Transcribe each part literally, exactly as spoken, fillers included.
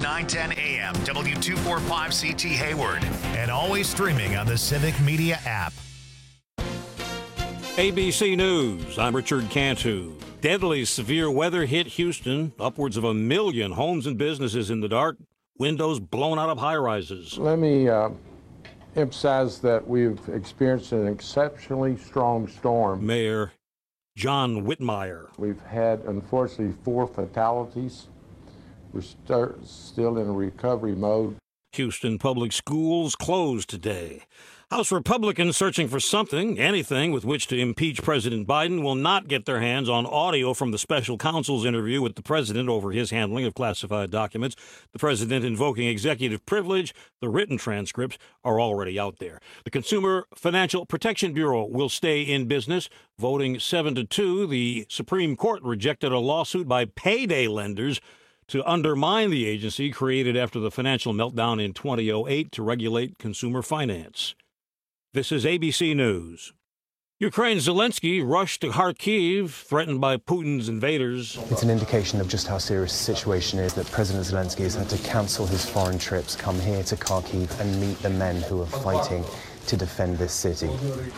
nine ten A M, W two forty-five C T Hayward, and always streaming on the Civic Media app. A B C News, I'm Richard Cantu. Deadly severe weather hit Houston. Upwards of a million homes and businesses in the dark. Windows blown out of high-rises. Let me uh, emphasize that we've experienced an exceptionally strong storm. Mayor John Whitmire. We've had, unfortunately, four fatalities. We're st- still in recovery mode. Houston public schools closed today. House Republicans searching for something, anything, with which to impeach President Biden will not get their hands on audio from the special counsel's interview with the president over his handling of classified documents. The president invoking executive privilege. The written transcripts are already out there. The Consumer Financial Protection Bureau will stay in business. Voting seven to two, the Supreme Court rejected a lawsuit by payday lenders to undermine the agency created after the financial meltdown in two thousand eight to regulate consumer finance. This is A B C News. Ukraine's Zelensky rushed to Kharkiv, threatened by Putin's invaders. It's an indication of just how serious the situation is that President Zelensky has had to cancel his foreign trips, come here to Kharkiv and meet the men who are fighting to defend this city.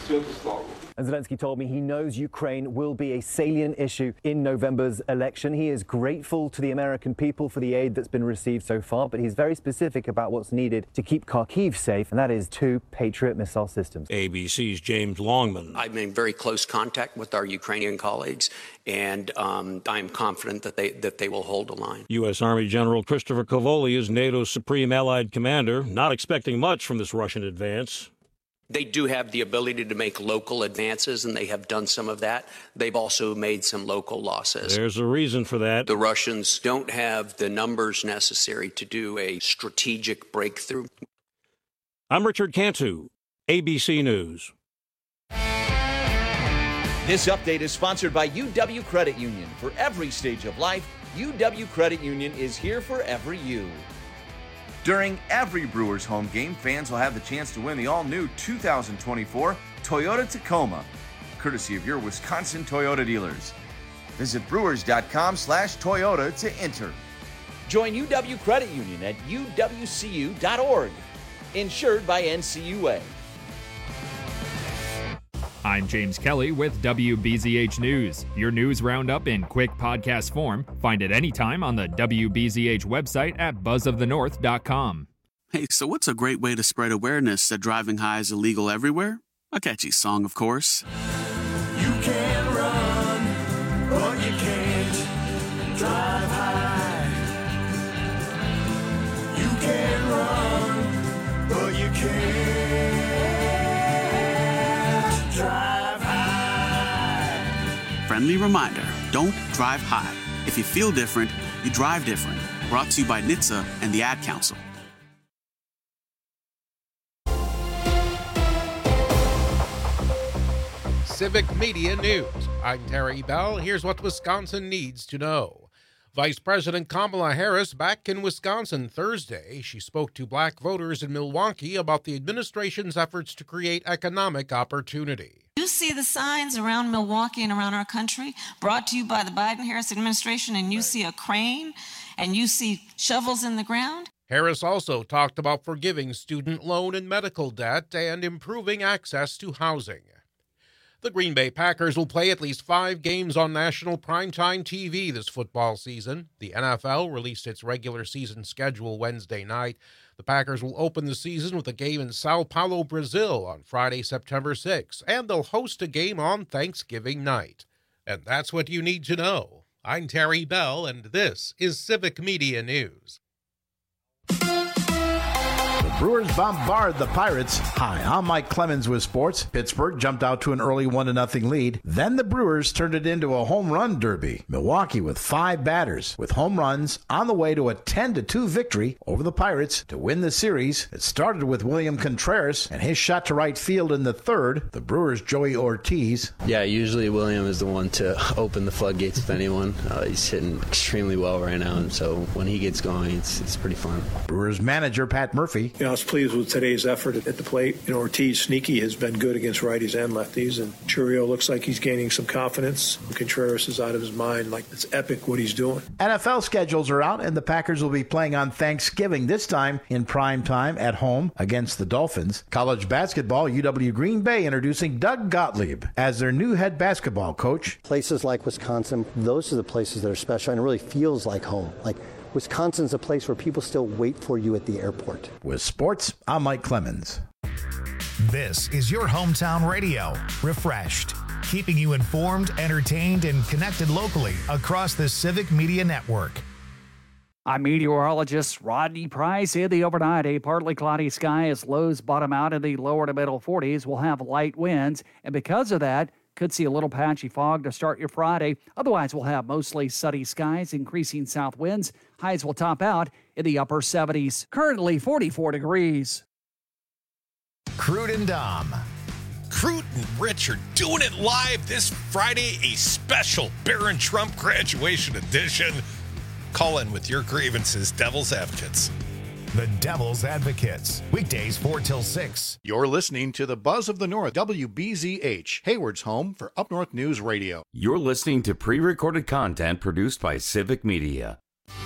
And Zelensky told me he knows Ukraine will be a salient issue in November's election. He is grateful to the American people for the aid that's been received so far, but he's very specific about what's needed to keep Kharkiv safe, and that is two Patriot missile systems. A B C's James Longman. I'm in very close contact with our Ukrainian colleagues, and um, I'm confident that they that they will hold the line. U S. Army General Christopher Cavoli is NATO's supreme allied commander, not expecting much from this Russian advance. They do have the ability to make local advances, and they have done some of that. They've also made some local losses. There's a reason for that. The Russians don't have the numbers necessary to do a strategic breakthrough. I'm Richard Cantu, A B C News. This update is sponsored by U W Credit Union. For every stage of life, U W Credit Union is here for every you. During every Brewers home game, fans will have the chance to win the all-new two thousand twenty-four Toyota Tacoma, courtesy of your Wisconsin Toyota dealers. Visit brewers.com slash Toyota to enter. Join U W Credit Union at U W C U dot org. Insured by N C U A. I'm James Kelly with W B Z H News, your news roundup in quick podcast form. Find it anytime on the W B Z H website at buzz of the north dot com. Hey, so what's a great way to spread awareness that driving high is illegal everywhere? A catchy song, of course. You can run, but you can't drive high. You can run, but you can't. Friendly reminder, don't drive high. If you feel different, you drive different. Brought to you by N H T S A and the Ad Council. Civic Media News. I'm Terry Bell. Here's what Wisconsin needs to know. Vice President Kamala Harris back in Wisconsin Thursday. She spoke to black voters in Milwaukee about the administration's efforts to create economic opportunity. You see the signs around Milwaukee and around our country brought to you by the Biden-Harris administration, and you see a crane and you see shovels in the ground. Harris also talked about forgiving student loan and medical debt and improving access to housing. The Green Bay Packers will play at least five games on national primetime T V this football season. The N F L released its regular season schedule Wednesday night. The Packers will open the season with a game in Sao Paulo, Brazil on Friday, September sixth, and they'll host a game on Thanksgiving night. And that's what you need to know. I'm Terry Bell, and this is Civic Media News. Brewers bombard the Pirates. Hi, I'm Mike Clemens with sports. Pittsburgh jumped out to an early one to nothing lead. Then the Brewers turned it into a home run derby. Milwaukee with five batters with home runs on the way to a ten to two victory over the Pirates to win the series. It started with William Contreras and his shot to right field in the third. The Brewers' Joey Ortiz. Yeah, usually William is the one to open the floodgates with anyone. Uh, he's hitting extremely well right now, and so when he gets going, it's, it's pretty fun. Brewers manager Pat Murphy. You know, I was pleased with today's effort at the plate. You know, Ortiz, sneaky, has been good against righties and lefties, and Churio looks like he's gaining some confidence. Contreras is out of his mind. Like, it's epic what he's doing. N F L schedules are out, and the Packers will be playing on Thanksgiving, this time in prime time at home against the Dolphins. College basketball, U W Green Bay introducing Doug Gottlieb as their new head basketball coach. Places like Wisconsin, those are the places that are special, and it really feels like home. Like, Wisconsin's a place where people still wait for you at the airport. With sports, I'm Mike Clemens. This is your hometown radio, Refreshed, keeping you informed, entertained, and connected locally across the Civic Media Network. I'm meteorologist Rodney Price. In the overnight, a partly cloudy sky as lows bottom out in the lower to middle forties. We'll have light winds, and because of that, could see a little patchy fog to start your Friday. Otherwise, we'll have mostly sunny skies, increasing south winds. Highs will top out in the upper seventies. Currently forty-four degrees. Crude and Dom. Crude and Rich are doing it live this Friday, a special Barron Trump graduation edition. Call in with your grievances, Devil's Advocates. The Devil's Advocates, weekdays four till six. You're listening to the Buzz of the North, W B Z H, Hayward's home for Up North News Radio. You're listening to pre-recorded content produced by Civic Media.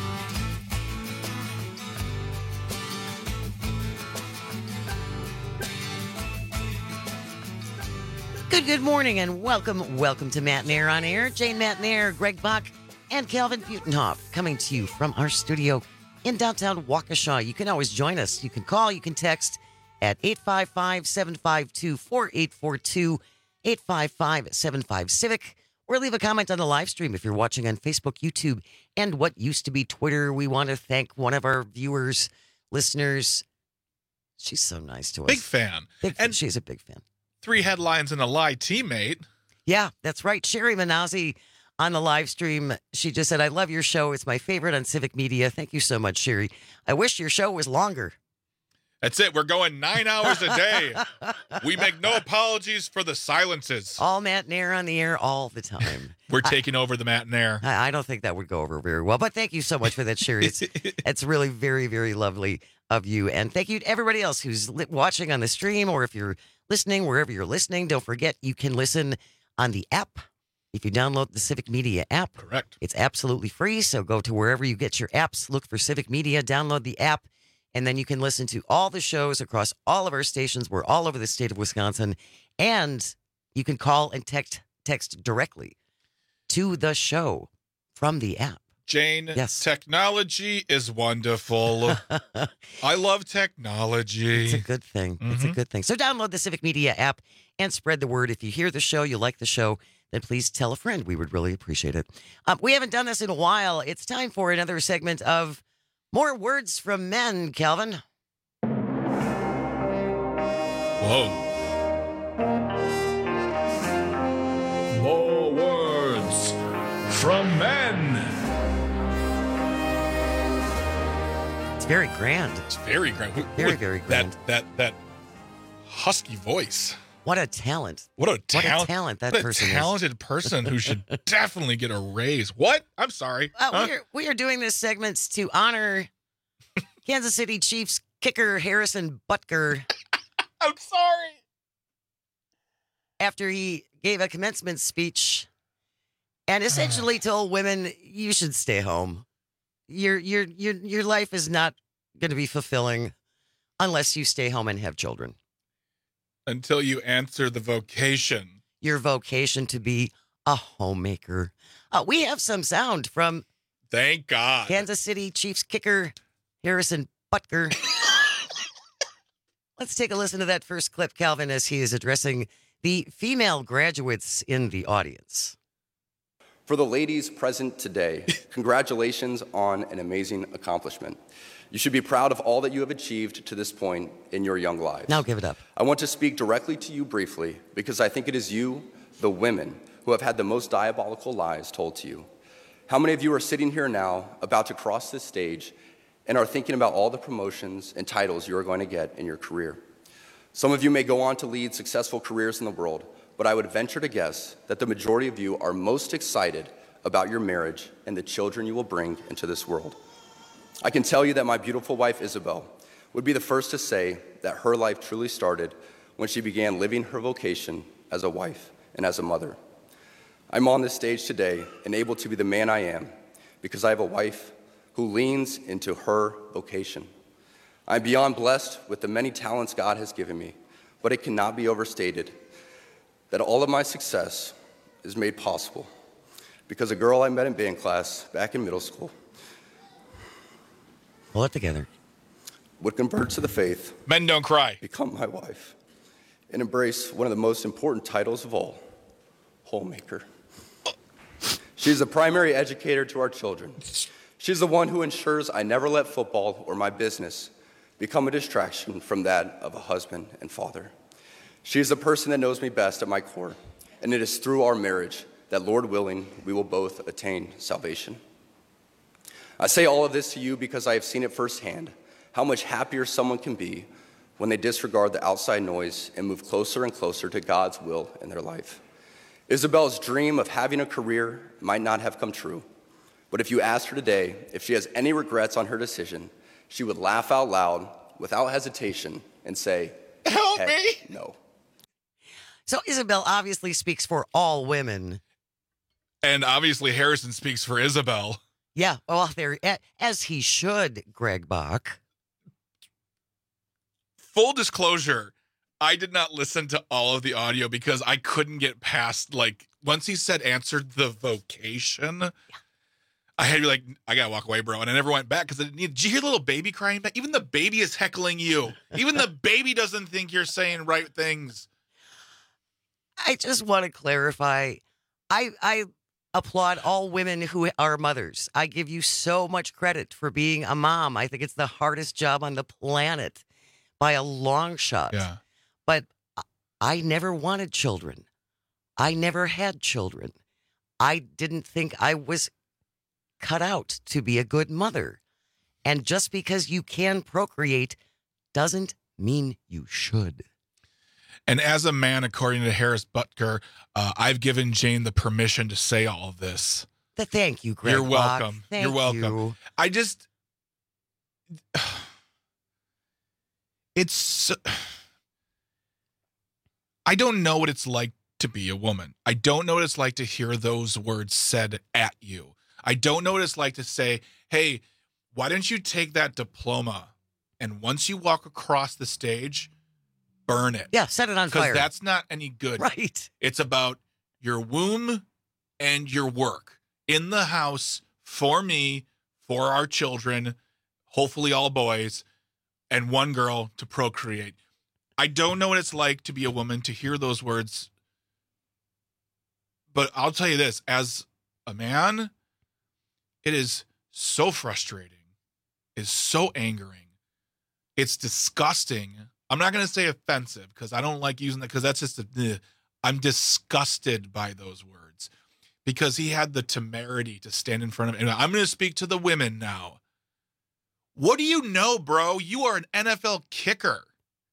Good, good morning and welcome, welcome to Matt Nair on Air. Jane Matt Nair, Greg Buck, and Calvin Butenhoff coming to you from our studio in downtown Waukesha. You can always join us. You can call, you can text at eight five five, seven five two, four eight four two, eight five five, seven five Civic, or leave a comment on the live stream if you're watching on Facebook, YouTube, and what used to be Twitter. We want to thank one of our viewers, listeners. She's so nice to us. Big fan. Big fan. And she's a big fan. Three headlines and a lie teammate. Yeah, that's right. Sherry Manazzi on the live stream, she just said, I love your show. It's my favorite on Civic Media. Thank you so much, Sherry. I wish your show was longer. That's it. We're going nine hours a day. We make no apologies for the silences. All Matt Nair on the air all the time. We're taking I, over the Matt Nair. I, I don't think that would go over very well, but thank you so much for that, Sherry. It's, it's really very, very lovely of you. And thank you to everybody else who's li- watching on the stream, or if you're listening, wherever you're listening, don't forget you can listen on the app. If you download the Civic Media app. Correct. It's absolutely free, so go to wherever you get your apps, look for Civic Media, download the app, and then you can listen to all the shows across all of our stations. We're all over the state of Wisconsin, and you can call and text text directly to the show from the app. Jane, yes. Technology is wonderful. I love technology. It's a good thing. Mm-hmm. It's a good thing. So download the Civic Media app and spread the word. If you hear the show, you like the show, then please tell a friend. We would really appreciate it. Um, we haven't done this in a while. It's time for another segment of More Words from Men, Calvin. Whoa. More words from men. It's very grand. It's very grand. Very, very grand. That, that, that husky voice. What a talent. What a, what tal- a talent that what person a talented is. person who should definitely get a raise. What? I'm sorry. Uh, huh? we, are, we are doing this segment to honor Kansas City Chiefs kicker Harrison Butker. I'm sorry. After he gave a commencement speech and essentially told women, you should stay home. Your, your, your, your life is not going to be fulfilling unless you stay home and have children. Until you answer the vocation. Your vocation to be a homemaker. Uh, we have some sound from Thank God. Kansas City Chiefs kicker Harrison Butker. Let's take a listen to that first clip, Calvin, as he is addressing the female graduates in the audience. For the ladies present today, congratulations on an amazing accomplishment. You should be proud of all that you have achieved to this point in your young lives. Now give it up. I want to speak directly to you briefly because I think it is you, the women, who have had the most diabolical lies told to you. How many of you are sitting here now, about to cross this stage, and are thinking about all the promotions and titles you are going to get in your career? Some of you may go on to lead successful careers in the world, but I would venture to guess that the majority of you are most excited about your marriage and the children you will bring into this world. I can tell you that my beautiful wife, Isabel, would be the first to say that her life truly started when she began living her vocation as a wife and as a mother. I'm on this stage today and able to be the man I am because I have a wife who leans into her vocation. I'm beyond blessed with the many talents God has given me, but it cannot be overstated that all of my success is made possible because a girl I met in band class back in middle school Pull it together. would convert to the faith, Men don't cry, become my wife, and embrace one of the most important titles of all, homemaker. She's the primary educator to our children. She's the one who ensures I never let football or my business become a distraction from that of a husband and father. She is the person that knows me best at my core, and it is through our marriage that, Lord willing, we will both attain salvation. I say all of this to you because I have seen it firsthand, how much happier someone can be when they disregard the outside noise and move closer and closer to God's will in their life. Isabel's dream of having a career might not have come true, but if you asked her today if she has any regrets on her decision, she would laugh out loud without hesitation and say, help Heck, me. No. So Isabel obviously speaks for all women. And obviously Harrison speaks for Isabel. Yeah, well, there, as he should, Greg Bach. Full disclosure, I did not listen to all of the audio because I couldn't get past, like, once he said answered the vocation, yeah. I had to be like, I gotta walk away, bro. And I never went back because I didn't need, did you hear the little baby crying back? Even the baby is heckling you. Even the baby doesn't think you're saying right things. I just want to clarify. I I applaud all women who are mothers. I give you so much credit for being a mom. I think it's the hardest job on the planet by a long shot. Yeah. But I never wanted children. I never had children. I didn't think I was cut out to be a good mother. And just because you can procreate doesn't mean you should. And as a man, according to Harris Butker, uh, I've given Jane the permission to say all of this. The thank you, Greg. You're Bach. welcome. Thank You're welcome. you. I just, it's, I don't know what it's like to be a woman. I don't know what it's like to hear those words said at you. I don't know what it's like to say, hey, why don't you take that diploma and once you walk across the stage, burn it. Yeah, set it on fire. Because that's not any good. Right. It's about your womb and your work in the house for me, for our children, hopefully all boys, and one girl to procreate. I don't know what it's like to be a woman, to hear those words. But I'll tell you this, as a man, it is so frustrating. It's so angering. It's disgusting. I'm not going to say offensive because I don't like using that because that's just, a, I'm disgusted by those words because he had the temerity to stand in front of me. And I'm going to speak to the women now. What do you know, bro? You are an N F L kicker.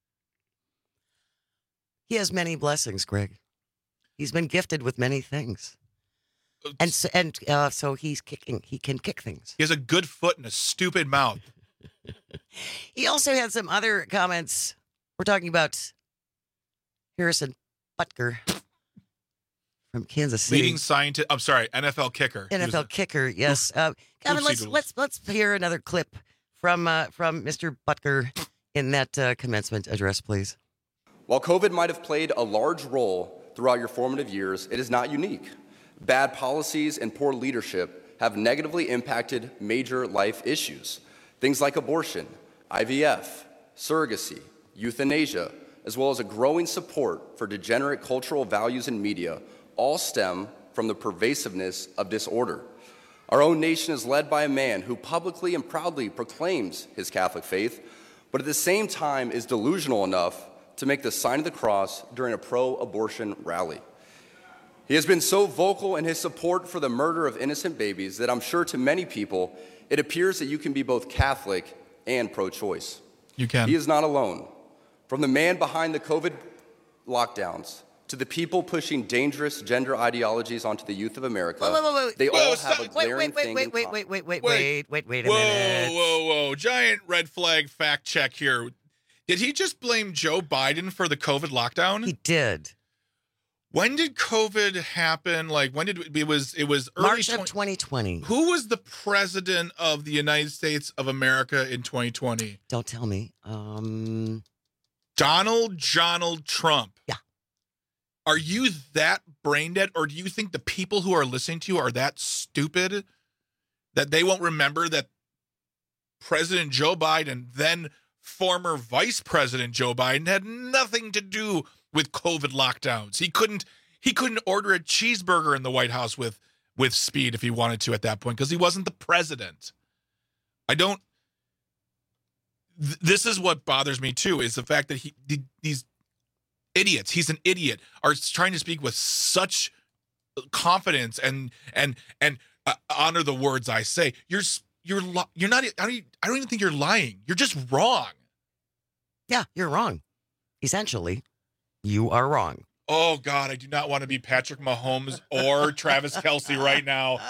He has many blessings, Greg. He's been gifted with many things. And so, and uh, so he's kicking. He can kick things. He has a good foot and a stupid mouth. He also had some other comments. We're talking about Harrison Butker from Kansas City. Leading scientist. I'm sorry, N F L kicker. N F L kicker, yes. Uh, Kevin, let's let's let's hear another clip from uh, from Mister Butker in that uh, commencement address, please. While COVID might have played a large role throughout your formative years, it is not unique. Bad policies and poor leadership have negatively impacted major life issues. Things like abortion, I V F, surrogacy, euthanasia, as well as a growing support for degenerate cultural values in media, all stem from the pervasiveness of disorder. Our own nation is led by a man who publicly and proudly proclaims his Catholic faith, but at the same time is delusional enough to make the sign of the cross during a pro-abortion rally. He has been so vocal in his support for the murder of innocent babies that I'm sure to many people, it appears that you can be both Catholic and pro-choice. You can. He is not alone. From the man behind the COVID lockdowns, to the people pushing dangerous gender ideologies onto the youth of America, Wait, wait, wait, wait. they Whoa, all stop. have a Wait, glaring wait, wait, thing wait, in wait, common. wait, wait, wait, Wait. wait, wait, wait a whoa, minute. Whoa, whoa, giant red flag fact check here. Did he just blame Joe Biden for the COVID lockdown? He did. When did COVID happen? Like, when did it, it was, it was early March of twenty twenty. Who was the president of the United States of America in twenty twenty? Don't tell me. Um, Donald Donald Trump. Yeah. Are you that brain dead, or do you think the people who are listening to you are that stupid that they won't remember that President Joe Biden, then former Vice President Joe Biden, had nothing to do with COVID lockdowns? He couldn't he couldn't order a cheeseburger in the White House with with speed if he wanted to at that point because he wasn't the president. I don't th- this is what bothers me too, is the fact that he th- these idiots, he's an idiot, are trying to speak with such confidence and and and uh, honor the words I say. You're you're li- you're not I don't I don't even think you're lying. You're just wrong. Yeah, you're wrong. Essentially, you are wrong. Oh, God, I do not want to be Patrick Mahomes or Travis Kelce right now.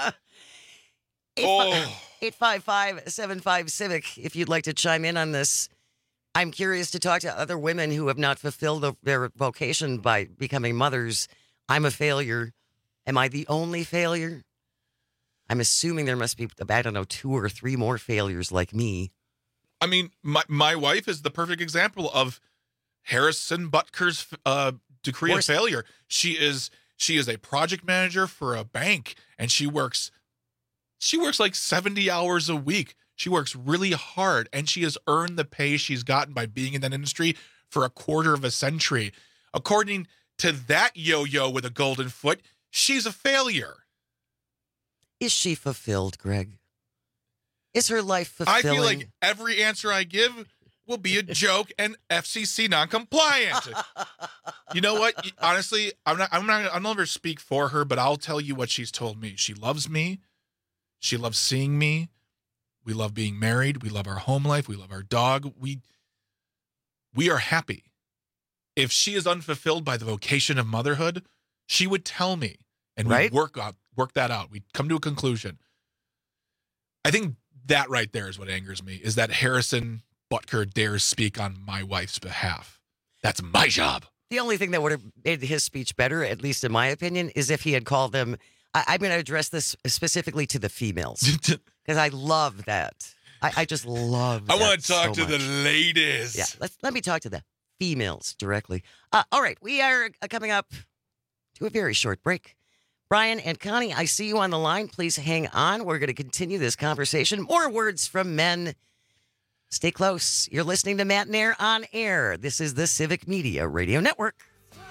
Oh. eight five five, seven five, Civic, if you'd like to chime in on this. I'm curious to talk to other women who have not fulfilled the, their vocation by becoming mothers. I'm a failure. Am I the only failure? I'm assuming there must be, I don't know, two or three more failures like me. I mean, my, my wife is the perfect example of Harrison Butker's uh, decree of failure. She is she is a project manager for a bank, and she works she works like seventy hours a week. She works really hard, and she has earned the pay she's gotten by being in that industry for a quarter of a century. According to that yo-yo with a golden foot, she's a failure. Is she fulfilled, Greg? Is her life fulfilling? I feel like every answer I give will be a joke and F C C non-compliant. You know what? Honestly, I'm not. I'm not. I'll never speak for her, but I'll tell you what she's told me. She loves me. She loves seeing me. We love being married. We love our home life. We love our dog. We we are happy. If she is unfulfilled by the vocation of motherhood, she would tell me, and right? we'd work out, work that out. We'd come to a conclusion. I think that right there is what angers me, is that Harrison Butker dares speak on my wife's behalf. That's my job. The only thing that would have made his speech better, at least in my opinion, is if he had called them. I, I'm going to address this specifically to the females because I love that. I, I just love that. I want to talk so to much. the ladies. Yeah, let's let me talk to the females directly. Uh, all right, we are coming up to a very short break. Brian and Connie, I see you on the line. Please hang on. We're going to continue this conversation. More words from men. Stay close. You're listening to Matt and Air on Air. This is the Civic Media Radio Network.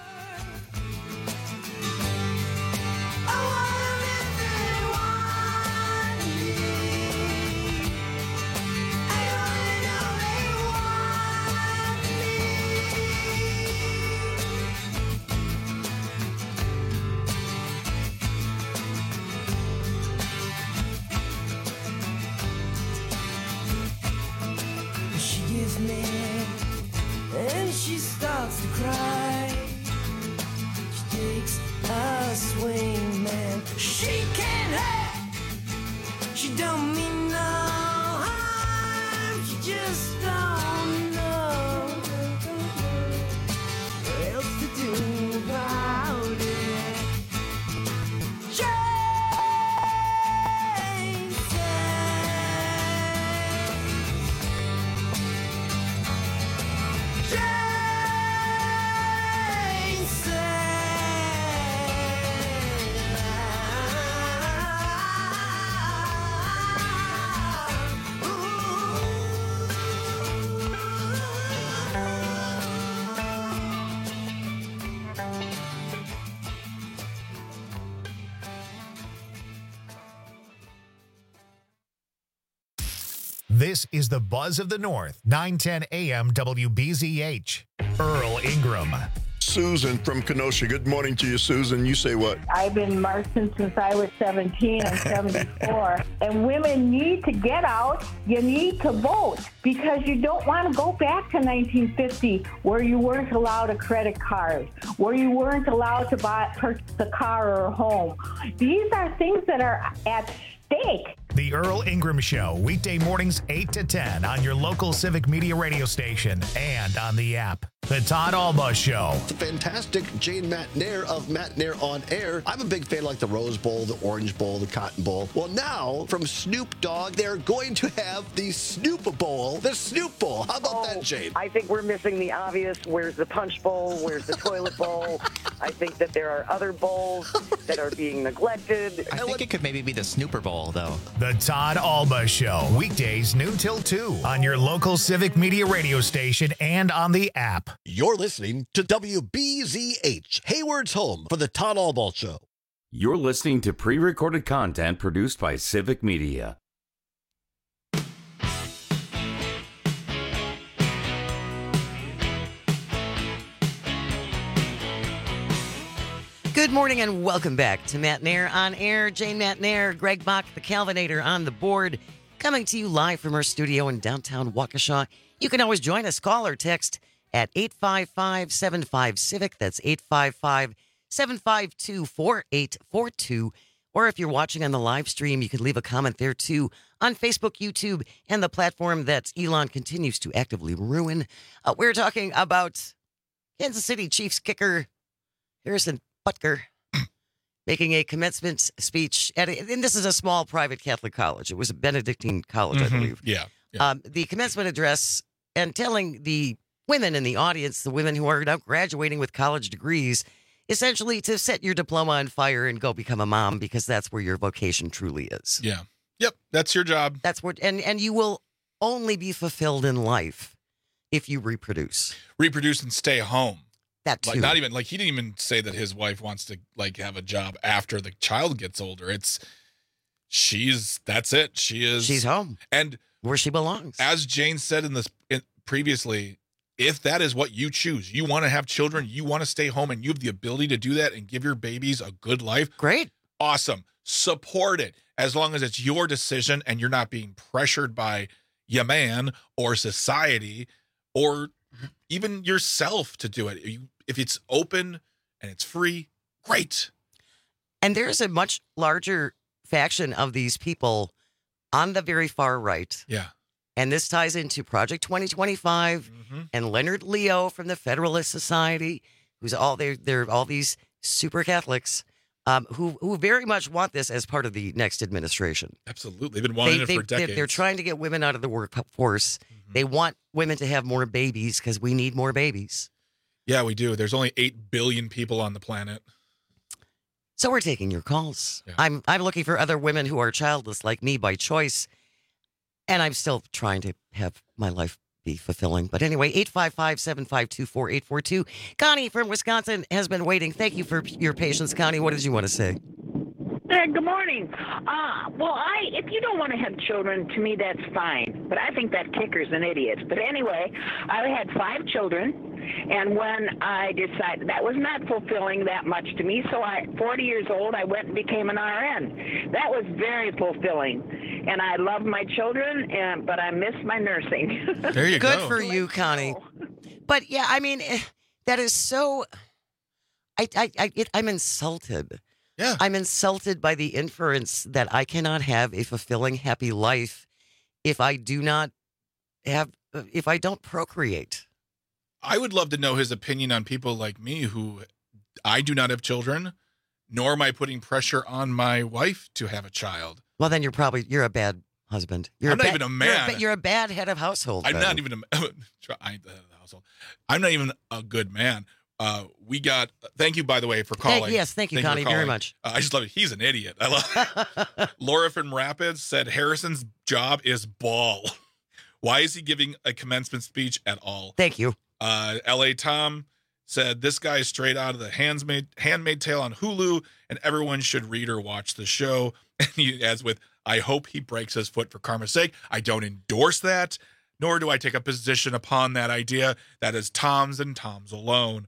And she starts to cry. She takes a swing, man. She can't help. She don't mean no harm. She just don't know what else to do about it. This is the Buzz of the North, nine ten A M W B Z H. Earl Ingram. Susan from Kenosha. Good morning to you, Susan. You say what? I've been marching since I was seventeen. I'm seventy-four. And women need to get out. You need to vote because you don't want to go back to nineteen fifty where you weren't allowed a credit card, where you weren't allowed to buy purchase a car or a home. These are things that are at stake. The Earl Ingram Show, weekday mornings eight to ten on your local Civic Media radio station and on the app. The Todd Alba Show. The fantastic Jane Matt Nair of Matt Nair on Air. I'm a big fan like the Rose Bowl, the Orange Bowl, the Cotton Bowl. Well, now from Snoop Dogg, they're going to have the Snoop Bowl, the Snoop Bowl. How about oh, that, Jane? I think we're missing the obvious. Where's the Punch Bowl? Where's the Toilet Bowl? I think that there are other bowls that are being neglected. I think it could maybe be the Snooper Bowl, though. The Todd Alba Show, weekdays noon till two on your local Civic Media radio station and on the app. You're listening to W B Z H, Hayward's home for the Todd Alba Show. You're listening to pre-recorded content produced by Civic Media. Good morning and welcome back to Matt Nair on Air. Jane Matt Nair, Greg Bach, the Calvinator on the board, coming to you live from our studio in downtown Waukesha. You can always join us, call or text at eight five five, seven five, CIVIC. That's eight five five, seven five two, four eight four two. Or if you're watching on the live stream, you can leave a comment there too on Facebook, YouTube, and the platform that Elon continues to actively ruin. Uh, we're talking about Kansas City Chiefs kicker Harrison Butker making a commencement speech at a, and this is a small private Catholic college. It was a Benedictine college, Mm-hmm. I believe. Yeah. yeah. Um, the commencement address and telling the women in the audience, the women who are now graduating with college degrees, essentially to set your diploma on fire and go become a mom because that's where your vocation truly is. Yeah. Yep. That's your job. That's what, and, and you will only be fulfilled in life if you reproduce. Reproduce and stay home. That too. Like not even like he didn't even say that his wife wants to like have a job after the child gets older. It's she's that's it. She is She's home and where she belongs. As Jane said in this in, previously, if that is what you choose, you want to have children, you want to stay home, and you have the ability to do that and give your babies a good life. Great, awesome. Support it as long as it's your decision and you're not being pressured by your man or society or even yourself to do it. You, if it's open and it's free, great. And there's a much larger faction of these people on the very far right. Yeah. And this ties into Project twenty twenty-five mm-hmm. and Leonard Leo from the Federalist Society, who's all they're, they're all these super Catholics um, who who very much want this as part of the next administration. Absolutely. They've been wanting they, it they, for decades. They're, they're trying to get women out of the workforce. Mm-hmm. They want women to have more babies because we need more babies. Yeah, we do. There's only eight billion people on the planet. So we're taking your calls. Yeah. I'm I'm looking for other women who are childless like me by choice. And I'm still trying to have my life be fulfilling. But anyway, eight five five, seven five two, four eight four two. Connie from Wisconsin has been waiting. Thank you for your patience, Connie. What did you want to say? Uh, good morning. Uh, well, I if you don't want to have children, to me that's fine. But I think that kicker's an idiot. But anyway, I had five children. And when I decided that was not fulfilling that much to me, so I, forty years old, I went and became an R N. That was very fulfilling. And I love my children, and, but I miss my nursing. There you Good go. for you, Connie. But yeah, I mean, eh, that is so, I, I, I, it, I'm insulted. Yeah. I'm insulted by the inference that I cannot have a fulfilling, happy life if I do not have, if I don't procreate. I would love to know his opinion on people like me who I do not have children, nor am I putting pressure on my wife to have a child. Well, then you're probably, you're a bad husband. You're I'm a not bad, even a You're man. a, ba- you're a bad head of household. I'm then. not even a I ain't the head of the household. I'm not even a good man. Uh, we got. Thank you, by the way, for calling. Thank, yes, thank you, Connie, for very calling. much. Uh, I just love it. He's an idiot. I love. Laura from Rapids said Harrison's job is ball. Why is he giving a commencement speech at all? Thank you. Uh, L A Tom said this guy is straight out of the Handmaid Handmaid Tale on Hulu, and everyone should read or watch the show. And he adds with, I hope he breaks his foot for karma's sake. I don't endorse that, nor do I take a position upon that idea. That is Tom's and Tom's alone.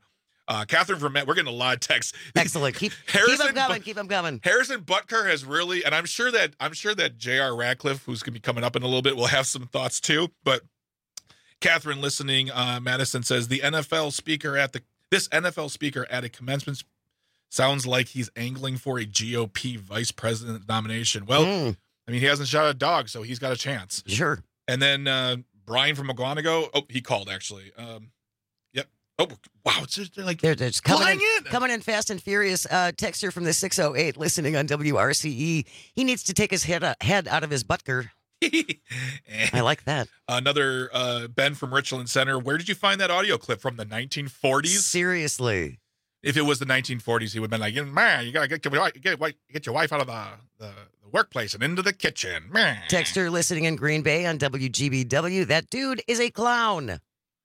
Uh, Catherine from Met, we're getting a lot of texts. Excellent. Keep, Harrison, keep them coming. but, keep them coming. Harrison Butker has really, and I'm sure that I'm sure that J R Radcliffe, who's going to be coming up in a little bit, will have some thoughts too. But Catherine listening, uh, Madison says the N F L speaker at the this N F L speaker at a commencement sounds like he's angling for a G O P vice president nomination. Well, mm. I mean, he hasn't shot a dog, so he's got a chance. Sure. And then uh, Brian from McGuanago. Oh, he called actually. Um, yep. Oh, wow. It's just like they're, they're just coming in, in. coming in fast and furious. Uh, texter from the six oh eight listening on W R C E. He needs to take his head, uh, head out of his Butker. I like that. Another uh, Ben from Richland Center. Where did you find that audio clip from the nineteen forties? Seriously. If it was the nineteen forties, he would have been like, man, you got to get your, get, get your wife out of the, the, the workplace and into the kitchen. Man. Texter listening in Green Bay on W G B W. That dude is a clown.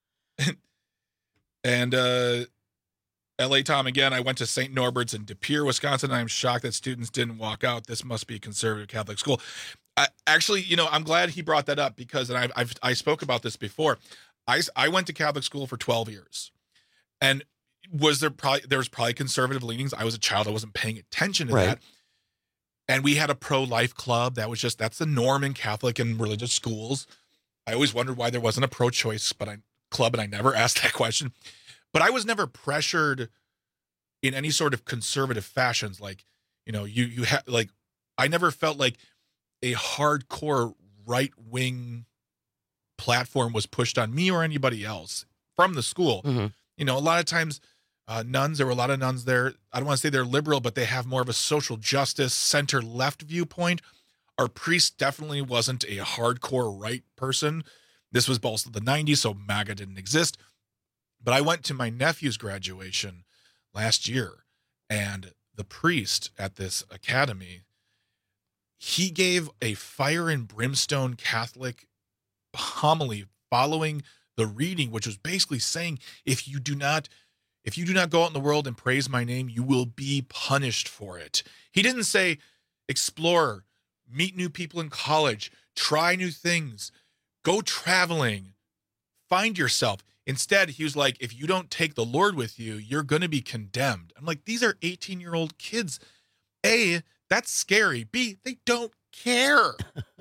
And uh, L A Tom again, I went to Saint Norbert's in De Pere, Wisconsin. And I'm shocked that students didn't walk out. This must be a conservative Catholic school. I, actually, you know, I'm glad he brought that up because, and I've, I've I spoke about this before. I, I went to Catholic school for twelve years. And was there probably, there was probably conservative leanings. I was a child. I wasn't paying attention to right. that. And we had a pro-life club. That was just, that's the norm in Catholic and religious schools. I always wondered why there wasn't a pro-choice but I, club, and I never asked that question. But I was never pressured in any sort of conservative fashions. Like, you know, you, you have, like, I never felt like a hardcore right-wing platform was pushed on me or anybody else from the school. Mm-hmm. You know, a lot of times uh, nuns, there were a lot of nuns there. I don't want to say they're liberal, but they have more of a social justice center left viewpoint. Our priest definitely wasn't a hardcore right person. This was also the nineties, so MAGA didn't exist. But I went to my nephew's graduation last year, and the priest at this academy, he gave a fire and brimstone Catholic homily following the reading, which was basically saying, if you do not, if you do not go out in the world and praise my name, you will be punished for it. He didn't say, explore, meet new people in college, try new things, go traveling, find yourself. Instead, he was like, if you don't take the Lord with you, you're going to be condemned. I'm like, these are eighteen-year-old kids. A, that's scary. B, they don't care.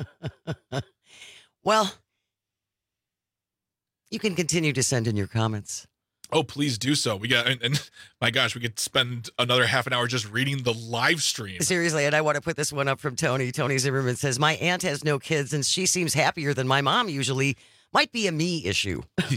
Well, you can continue to send in your comments. Oh, please do so. We got, and, and my gosh, we could spend another half an hour just reading the live stream. Seriously, and I want to put this one up from Tony. Tony Zimmerman says, my aunt has no kids and she seems happier than my mom usually. Might be a me issue.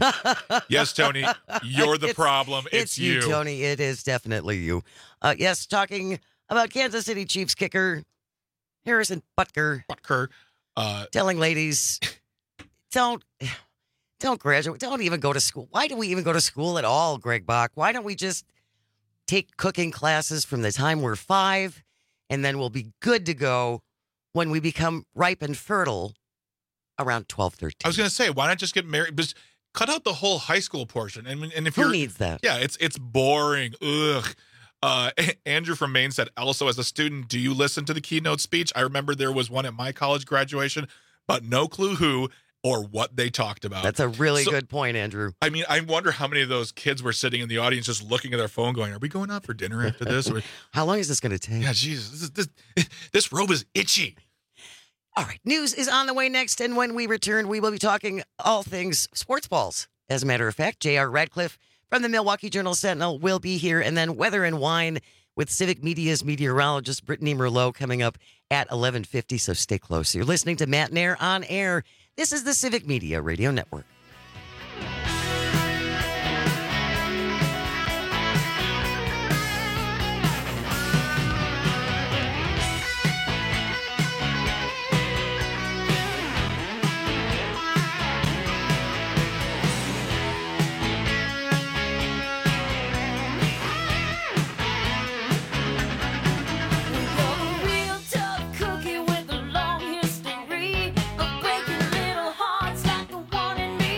Yes, Tony, you're the it's, problem. It's, it's you. you, Tony. It is definitely you. Uh, yes, talking about Kansas City Chiefs kicker Harrison Butker. Butker. Uh, telling ladies, don't... Don't graduate. Don't even go to school. Why do we even go to school at all, Greg Bach? Why don't we just take cooking classes from the time we're five, and then we'll be good to go when we become ripe and fertile around twelve, thirteen? I was going to say, why not just get married? Just cut out the whole high school portion. And, and if Who you're, needs that? Yeah, it's it's boring. Ugh. Uh, Andrew from Maine said, also, as a student, do you listen to the keynote speech? I remember there was one at my college graduation, but no clue who or what they talked about. That's a really so, good point, Andrew. I mean, I wonder how many of those kids were sitting in the audience just looking at their phone going, are we going out for dinner after this? Or, how long is this going to take? Yeah, Jesus, this, is, this, this robe is itchy. All right, news is on the way next, and when we return, we will be talking all things sports balls. As a matter of fact, J R Radcliffe from the Milwaukee Journal-Sentinel will be here, and then Weather and Wine with Civic Media's meteorologist Brittany Merlot coming up at eleven fifty, so stay close. You're listening to Matt Nair on Air. This is the Civic Media Radio Network. Cookie with a long history of breaking little hearts like the one in me.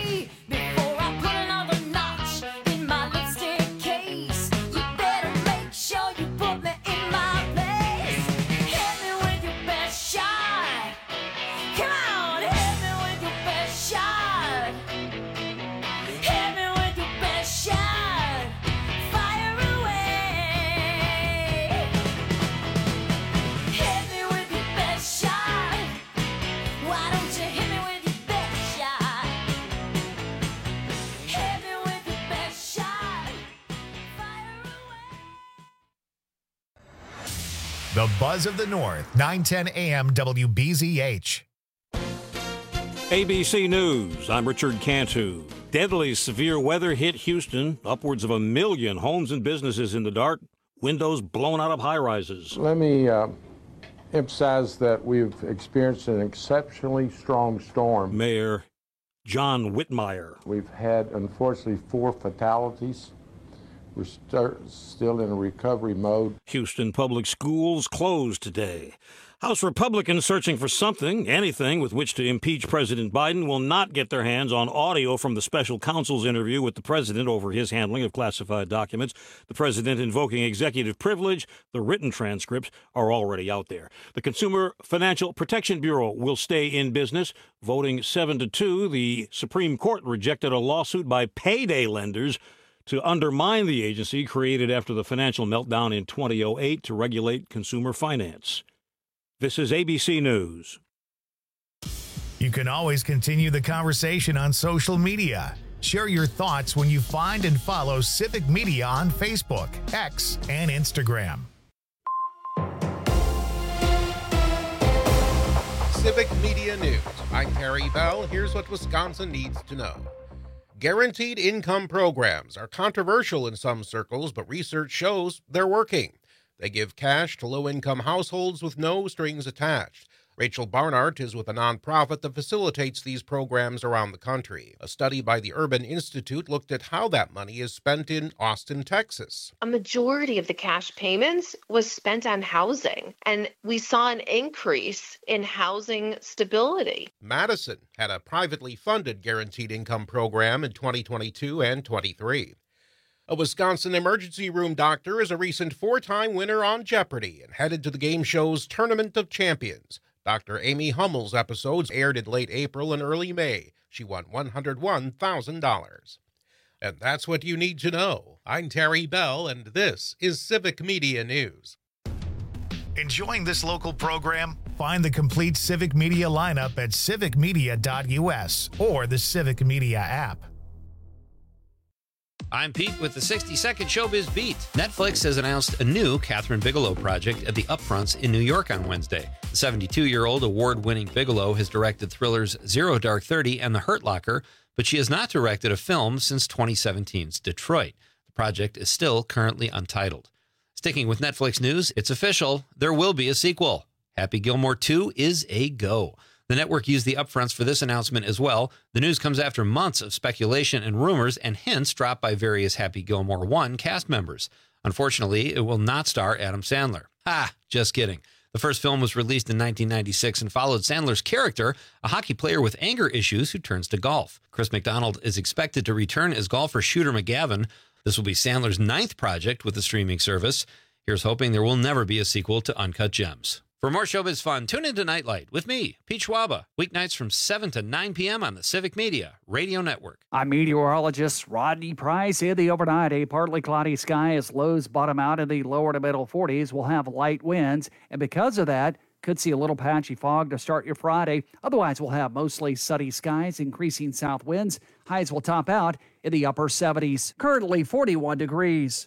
The Buzz of the North, nine ten A M W B Z H. A B C News, I'm Richard Cantu. Deadly severe weather hit Houston. Upwards of a million homes and businesses in the dark. Windows blown out of high-rises. Let me uh, emphasize that we've experienced an exceptionally strong storm. Mayor John Whitmire. We've had, unfortunately, four fatalities. We're st- still in a recovery mode. Houston public schools closed today. House Republicans searching for something, anything, with which to impeach President Biden will not get their hands on audio from the special counsel's interview with the president over his handling of classified documents. The president invoking executive privilege. The written transcripts are already out there. The Consumer Financial Protection Bureau will stay in business. Voting seven to two, the Supreme Court rejected a lawsuit by payday lenders to undermine the agency created after the financial meltdown in two thousand eight to regulate consumer finance. This is A B C News. You can always continue the conversation on social media. Share your thoughts when you find and follow Civic Media on Facebook, X, and Instagram. Civic Media News. I'm Terry Bell. Here's what Wisconsin needs to know. Guaranteed income programs are controversial in some circles, but research shows they're working. They give cash to low-income households with no strings attached. Rachel Barnart is with a nonprofit that facilitates these programs around the country. A study by the Urban Institute looked at how that money is spent in Austin, Texas. A majority of the cash payments was spent on housing, and we saw an increase in housing stability. Madison had a privately funded guaranteed income program in twenty twenty-two and twenty-three. A Wisconsin emergency room doctor is a recent four-time winner on Jeopardy and headed to the game show's Tournament of Champions. Doctor Amy Hummel's episodes aired in late April and early May. She won one hundred one thousand dollars. And that's what you need to know. I'm Terry Bell, and this is Civic Media News. Enjoying this local program? Find the complete Civic Media lineup at civic media dot U S or the Civic Media app. I'm Pete with the sixty second Showbiz Beat. Netflix has announced a new Kathryn Bigelow project at the Upfronts in New York on Wednesday. The seventy-two-year-old award-winning Bigelow has directed thrillers Zero Dark Thirty and The Hurt Locker, but she has not directed a film since twenty seventeen's Detroit. The project is still currently untitled. Sticking with Netflix news, it's official. There will be a sequel. Happy Gilmore two is a go. The network used the upfronts for this announcement as well. The news comes after months of speculation and rumors and hints dropped by various Happy Gilmore one cast members. Unfortunately, it will not star Adam Sandler. Ha! Just kidding. The first film was released in nineteen ninety-six and followed Sandler's character, a hockey player with anger issues who turns to golf. Chris McDonald is expected to return as golfer Shooter McGavin. This will be Sandler's ninth project with the streaming service. Here's hoping there will never be a sequel to Uncut Gems. For more showbiz fun, tune into Nightlight with me, Pete Schwaba, weeknights from seven to nine p.m. on the Civic Media Radio Network. I'm meteorologist Rodney Price. In the overnight, a partly cloudy sky as lows bottom out in the lower to middle forties. We'll have light winds, and because of that, could see a little patchy fog to start your Friday. Otherwise, we'll have mostly sunny skies, increasing south winds. Highs will top out in the upper seventies. Currently forty-one degrees.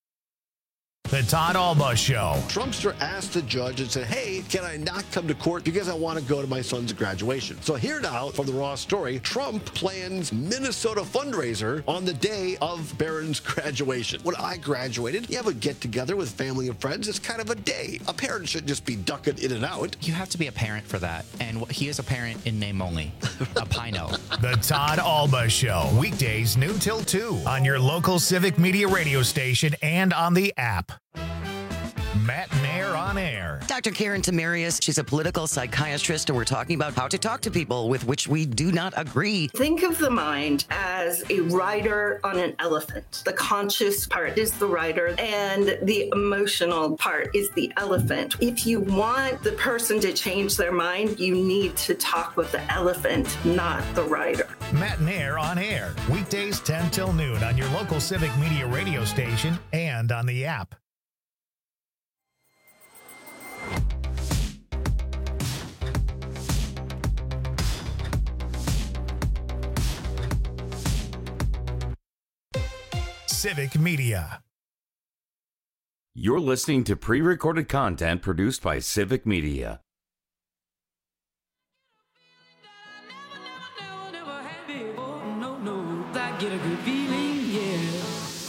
The Todd Alba Show. Trumpster asked the judge and said, hey, can I not come to court because I want to go to my son's graduation? So here now from the Raw story, Trump plans Minnesota fundraiser on the day of Barron's graduation. When I graduated, you have a get-together with family and friends. It's kind of a day. A parent shouldn't just be ducking in and out. You have to be a parent for that. And he is a parent in name only. A Pino. The Todd Alba Show. Weekdays noon till two on your local Civic Media radio station and on the app. Matt Nair on air. Doctor Karen Tamarius, she's a political psychiatrist, and we're talking about how to talk to people with which we do not agree. Think of the mind as a rider on an elephant. The conscious part is the rider, and the emotional part is the elephant. If you want the person to change their mind, you need to talk with the elephant, not the rider. Matt Nair on air. Weekdays ten till noon on your local Civic Media radio station and on the app. Civic Media. You're listening to pre-recorded content produced by Civic Media. Get a good feeling, yeah.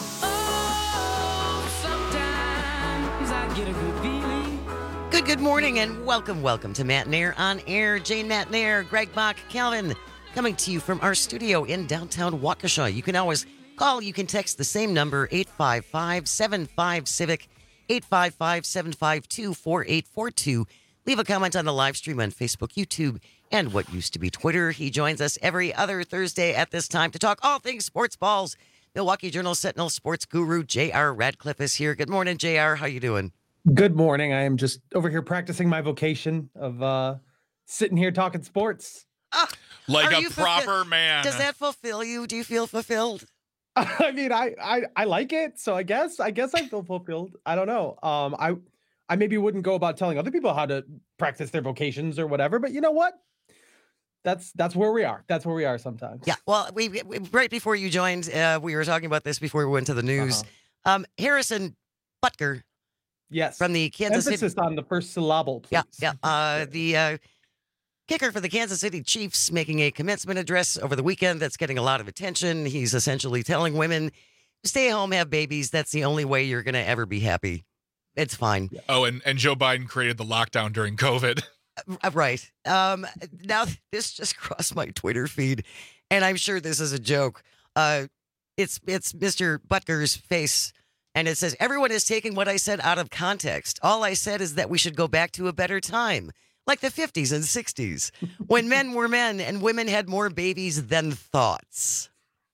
Oh, sometimes I get a good feeling. Good, good morning, and welcome, welcome to Matt and Air on Air. Jane Matt and Air, Greg Bach, Calvin, coming to you from our studio in downtown Waukesha. You can always call, you can text the same number, eight five five, seven five, CIVIC, eight five five, seven five two, four eight four two. Leave a comment on the live stream on Facebook, YouTube, and what used to be Twitter. He joins us every other Thursday at this time to talk all things sports balls. Milwaukee Journal Sentinel sports guru J R Radcliffe is here. Good morning, J R. How you doing? Good morning. I am just over here practicing my vocation of uh, sitting here talking sports. Ah, like are a you proper fulfill- man. Does that fulfill you? Do you feel fulfilled? I mean, I, I I like it, so I guess I guess I feel fulfilled. I don't know. Um, I I maybe wouldn't go about telling other people how to practice their vocations or whatever, but you know what? That's that's where we are. That's where we are sometimes. Yeah. Well, we, we right before you joined, uh, we were talking about this before we went to the news. Uh-huh. Um, Harrison Butker. Yes. From the Kansas Emphasis City. on the first syllable, please. Yeah. Yeah. Uh, the uh, kicker for the Kansas City Chiefs making a commencement address over the weekend that's getting a lot of attention. He's essentially telling women, stay home, have babies. That's the only way you're going to ever be happy. It's fine. Oh, and, and Joe Biden created the lockdown during COVID. Uh, right. Um, now, this just crossed my Twitter feed, and I'm sure this is a joke. Uh, it's it's Mister Butker's face, and it says, everyone is taking what I said out of context. All I said is that we should go back to a better time, like the fifties and sixties, when men were men and women had more babies than thoughts.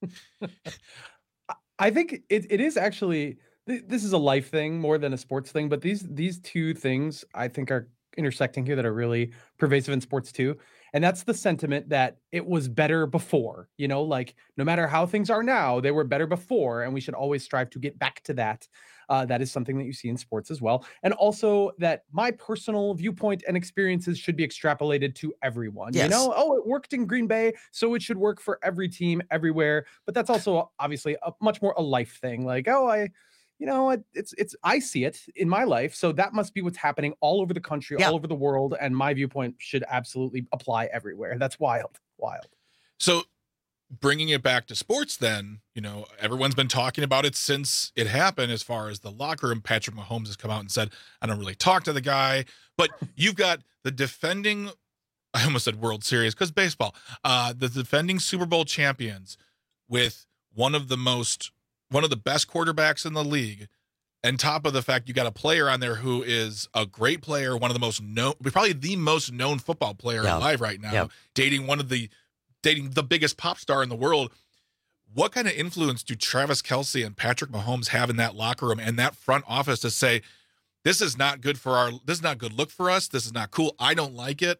I think it, it is actually, this is a life thing more than a sports thing, but these these two things I think are intersecting here that are really pervasive in sports too. And that's the sentiment that it was better before, you know, like no matter how things are now, they were better before, and we should always strive to get back to that. Uh, that is something that you see in sports as well. And also that my personal viewpoint and experiences should be extrapolated to everyone. Yes. You know, oh, it worked in Green Bay, so it should work for every team everywhere. But that's also obviously a much more a life thing. Like, oh, I, you know, it, it's, it's, I see it in my life. So that must be what's happening all over the country, Yeah. all over the world. And my viewpoint should absolutely apply everywhere. That's wild, wild. So bringing it back to sports then, you know, everyone's been talking about it since it happened as far as the locker room. Patrick Mahomes has come out and said, I don't really talk to the guy. But you've got the defending, I almost said World Series because baseball, uh, the defending Super Bowl champions with one of the most, one of the best quarterbacks in the league. And top of the fact, you got a player on there who is a great player, one of the most known, probably the most known football player Yeah. alive right now, Yeah. dating one of the, dating the biggest pop star in the world. What kind of influence do Travis Kelce and Patrick Mahomes have in that locker room and that front office to say, this is not good for our, this is not good look for us. This is not cool. I don't like it.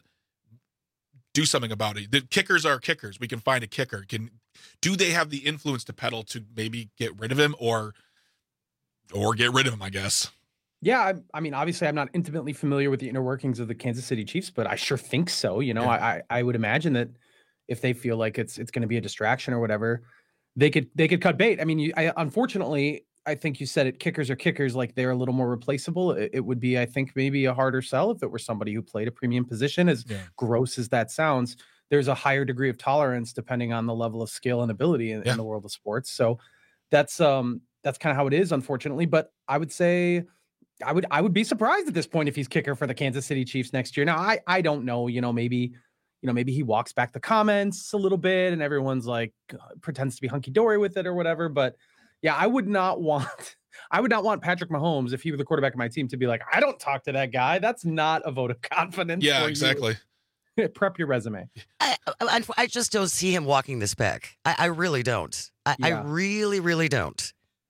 Do something about it. The kickers are kickers. We can find a kicker. Can, do they have the influence to pedal to maybe get rid of him or, or get rid of him, I guess? Yeah, I, I mean, obviously, I'm not intimately familiar with the inner workings of the Kansas City Chiefs, but I sure think so. You know, Yeah. I, I I would imagine that if they feel like it's it's going to be a distraction or whatever, they could they could cut bait. I mean, you, I, unfortunately, I think you said it. Kickers are kickers. Like they're a little more replaceable. It, it would be, I think, maybe a harder sell if it were somebody who played a premium position. As Yeah. gross as that sounds, there's a higher degree of tolerance depending on the level of skill and ability in, Yeah. in the world of sports. So that's um that's kind of how it is, unfortunately. But I would say I would I would be surprised at this point if he's kicker for the Kansas City Chiefs next year. Now I I don't know, you know, maybe you know maybe he walks back the comments a little bit and everyone's like uh, pretends to be hunky dory with it or whatever. But yeah, I would not want I would not want Patrick Mahomes, if he were the quarterback of my team, to be like, I don't talk to that guy. That's not a vote of confidence. Yeah, for you. exactly. Prep your resume. I, I, I just don't see him walking this back. I, I really don't. I, I Yeah. really, really don't.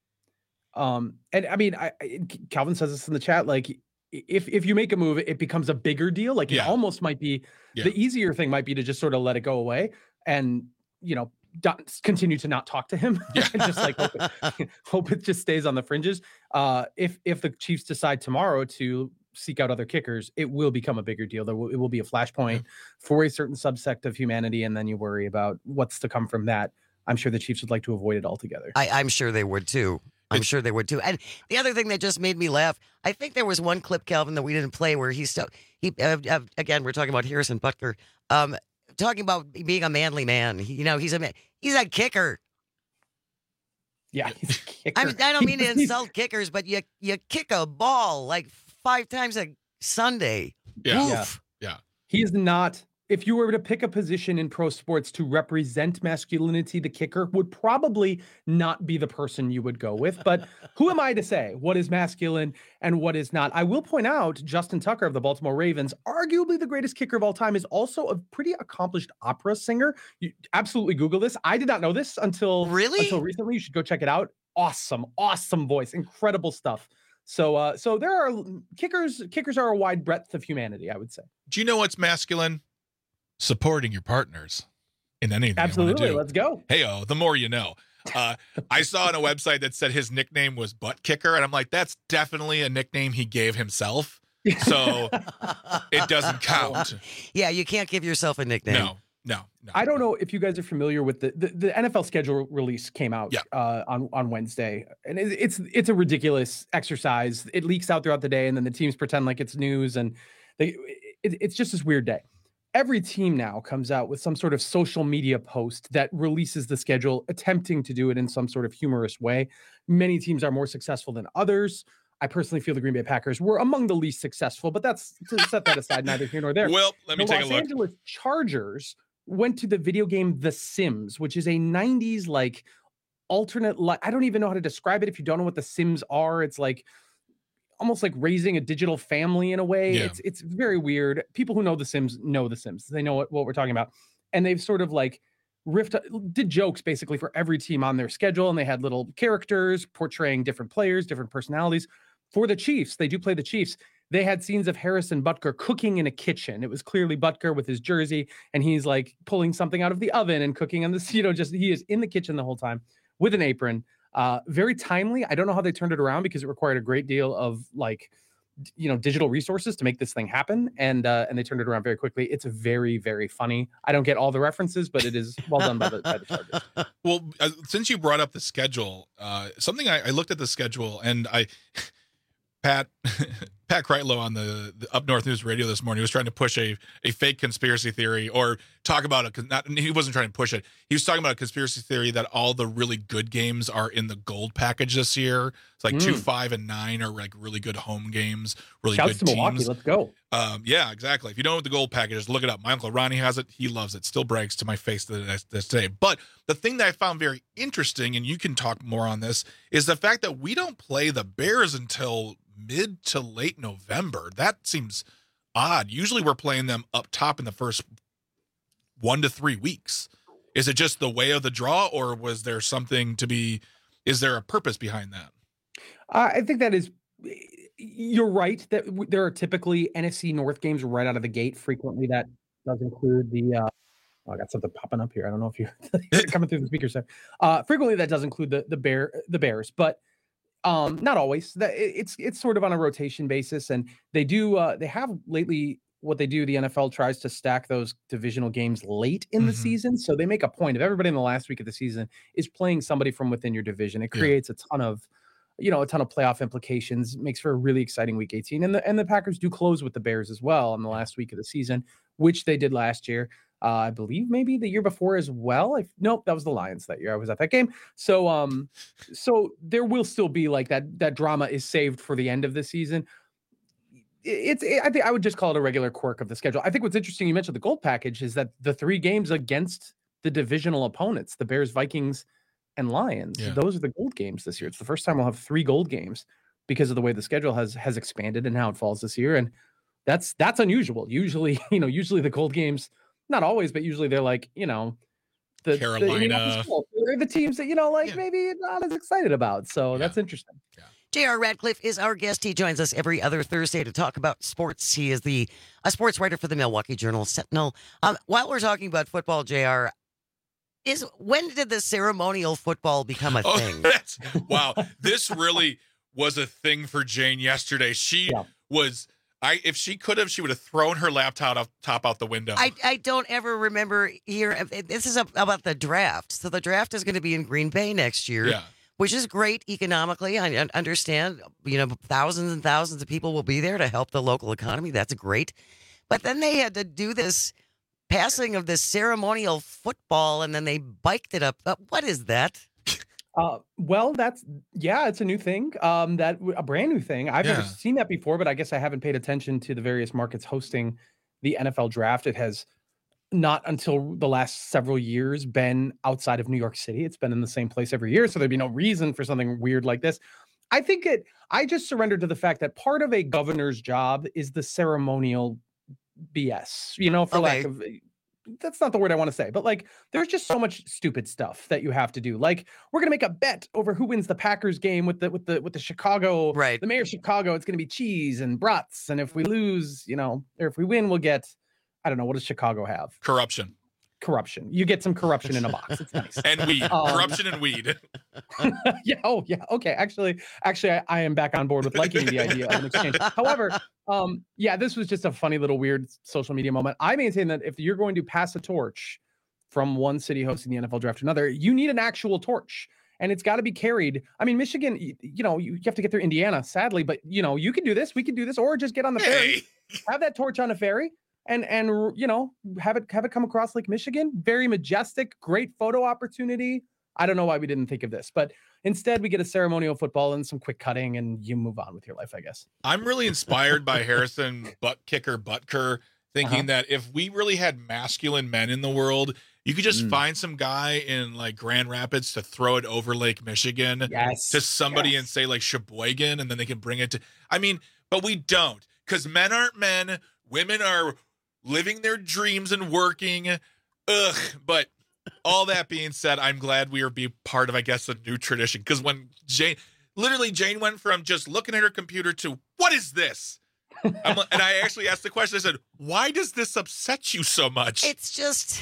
Um, and I mean, I, I- Calvin says this in the chat, like if, if you make a move, it becomes a bigger deal. Like it Yeah. almost might be Yeah. the easier thing might be to just sort of let it go away and, you know, don't, continue to not talk to him and just like hope it, hope it just stays on the fringes. Uh, if, if the Chiefs decide tomorrow to seek out other kickers, it will become a bigger deal. There will, it will be a flashpoint for a certain subsect of humanity. And then you worry about what's to come from that. I'm sure the Chiefs would like to avoid it altogether. I, I'm sure they would too. I'm sure they would too. And the other thing that just made me laugh, I think there was one clip, Calvin, that we didn't play where he's still, he, uh, uh, again, we're talking about Harrison Butker, um, talking about being a manly man. He, you know, he's a man, he's a kicker. Yeah, he's a kicker. I mean, I don't mean to insult kickers, but you you kick a ball like five times a Sunday. Yeah. Oof. Yeah. He is not, if you were to pick a position in pro sports to represent masculinity, the kicker would probably not be the person you would go with. But who am I to say what is masculine and what is not? I will point out Justin Tucker of the Baltimore Ravens, arguably the greatest kicker of all time, is also a pretty accomplished opera singer. You absolutely Google this. I did not know this until, really? until recently. You should go check it out. Awesome, awesome voice, incredible stuff. So, uh, so there are kickers. Kickers are a wide breadth of humanity, I would say. Do you know what's masculine? Supporting your partners in anything. Absolutely. Do. Let's go. Hey, oh, the more you know. Uh, I saw on a website that said his nickname was Butt Kicker, and I'm like, that's definitely a nickname he gave himself. So it doesn't count. Yeah, you can't give yourself a nickname. No, no, no. I don't know if you guys are familiar with the the, the N F L schedule release came out yeah. uh, on on Wednesday, and it, it's it's a ridiculous exercise. It leaks out throughout the day, and then the teams pretend like it's news, and they it, it's just this weird day. Every team now comes out with some sort of social media post that releases the schedule, attempting to do it in some sort of humorous way. Many teams are more successful than others. I personally feel the Green Bay Packers were among the least successful, but that's to set that aside, neither here nor there. Well, let me the take Los a look. Angeles Chargers went to the video game The Sims, which is a nineties like alternate. Li- I don't even know how to describe it. If you don't know what The Sims are, it's like almost like raising a digital family in a way. Yeah. It's it's very weird. People who know The Sims know The Sims. They know what, what we're talking about. And they've sort of like riffed, did jokes basically for every team on their schedule. And they had little characters portraying different players, different personalities. For the Chiefs, they do play the Chiefs. They had scenes of Harrison Butker cooking in a kitchen. It was clearly Butker with his jersey, and he's like pulling something out of the oven and cooking on this, you know, just he is in the kitchen the whole time with an apron. Uh, very timely. I don't know how they turned it around because it required a great deal of like, you know, digital resources to make this thing happen. And uh, and they turned it around very quickly. It's very, very funny. I don't get all the references, but it is well done by the, by the Chargers. Well, uh, since you brought up the schedule, uh, something I, I looked at the schedule and I, Pat, Pat Kreitlow on the, the Up North News Radio this morning was trying to push a, a fake conspiracy theory or talk about a, not, he wasn't trying to push it. He was talking about a conspiracy theory that all the really good games are in the gold package this year. It's like mm. two, five, and nine are like really good home games, really Shouts good to teams. Milwaukee. Let's go. Um, yeah, exactly. If you don't know what the gold package is, look it up. My Uncle Ronnie has it. He loves it. Still brags to my face that that's today. But the thing that I found very interesting, and you can talk more on this, is the fact that we don't play the Bears until mid to late November. That seems odd. Usually we're playing them up top in the first one to three weeks. Is it just the way of the draw, or was there something to be, is there a purpose behind that? Uh, I think that is, you're right that w- there are typically N F C North games right out of the gate. Frequently that does include the, uh, oh, I got something popping up here. I don't know if you're coming through the speaker set. Uh, frequently that does include the, the bear, the Bears, but Um, not always. That it's it's sort of on a rotation basis, and they do uh, they have lately what they do. The N F L tries to stack those divisional games late in mm-hmm. the season, so they make a point of everybody in the last week of the season is playing somebody from within your division. It creates yeah. a ton of, you know, a ton of playoff implications. Makes for a really exciting week eighteen, and the and the Packers do close with the Bears as well in the last week of the season, which they did last year. Uh, I believe maybe the year before as well. If, nope, that was the Lions that year. I was at that game. So, um, so there will still be like that. That drama is saved for the end of the season. It's. It, I think I would just call it a regular quirk of the schedule. I think what's interesting, you mentioned the gold package, is that the three games against the divisional opponents, the Bears, Vikings, and Lions, yeah. those are the gold games this year. It's the first time we'll have three gold games because of the way the schedule has has expanded and how it falls this year, and that's that's unusual. Usually, you know, usually the gold games. Not always, but usually they're like, you know, the Carolina. The, they're the teams that, you know, like yeah. maybe not as excited about. So yeah. that's interesting. Yeah. J R. Radcliffe is our guest. He joins us every other Thursday to talk about sports. He is the a sports writer for the Milwaukee Journal Sentinel. Um, while we're talking about football, J R, is when did the ceremonial football become a oh, thing? That's, wow, this really was a thing for Jane yesterday. She yeah. was. I, if she could have, she would have thrown her laptop out, top out the window. I, I don't ever remember here. This is a, about the draft. So the draft is going to be in Green Bay next year. Yeah. which is great economically. I un- understand, you know, thousands and thousands of people will be there to help the local economy. That's great. But then they had to do this passing of this ceremonial football, and then they biked it up. Uh, what is that? Uh, well, that's yeah, it's a new thing. Um, that a brand new thing. I've never Yeah. seen that before, but I guess I haven't paid attention to the various markets hosting the N F L draft. It has not until the last several years been outside of New York City. It's been in the same place every year, so there'd be no reason for something weird like this. I think it. I just surrendered to the fact that part of a governor's job is the ceremonial B S. You know, for lack Okay. of. That's not the word I want to say, but like there's just so much stupid stuff that you have to do. Like we're gonna make a bet over who wins the Packers game with the with the with the Chicago, right? The mayor of Chicago. It's gonna be cheese and brats, and if we lose, you know, or if we win, we'll get. I don't know, what does Chicago have? Corruption. Corruption. You get some corruption in a box. It's nice. And weed. Um, Corruption and weed. yeah. Oh, yeah. Okay. Actually, actually, I, I am back on board with liking the idea of an exchange. However, um, yeah, this was just a funny little weird social media moment. I maintain that if you're going to pass a torch from one city hosting the N F L draft to another, you need an actual torch. And it's got to be carried. I mean, Michigan, you, you know, you, you have to get through Indiana, sadly, but you know, you can do this, we can do this, or just get on the ferry, have that torch on a ferry, and and you know, have it have it come across Lake Michigan. Very majestic, great photo opportunity. I don't know why we didn't think of this, but instead we get a ceremonial football and some quick cutting, and you move on with your life, I guess. I'm really inspired by Harrison Butt Kicker Butker, thinking Uh-huh. that if we really had masculine men in the world, you could just Mm. find some guy in like Grand Rapids to throw it over Lake Michigan Yes, to somebody yes. and say like Sheboygan, and then they can bring it to. I mean, but we don't, because men aren't men. Women are living their dreams and working. Ugh. But all that being said, I'm glad we are be part of, I guess, a new tradition. Because when Jane, literally Jane went from just looking at her computer to, what is this? I'm, like- and I actually asked the question, I said, why does this upset you so much? It's just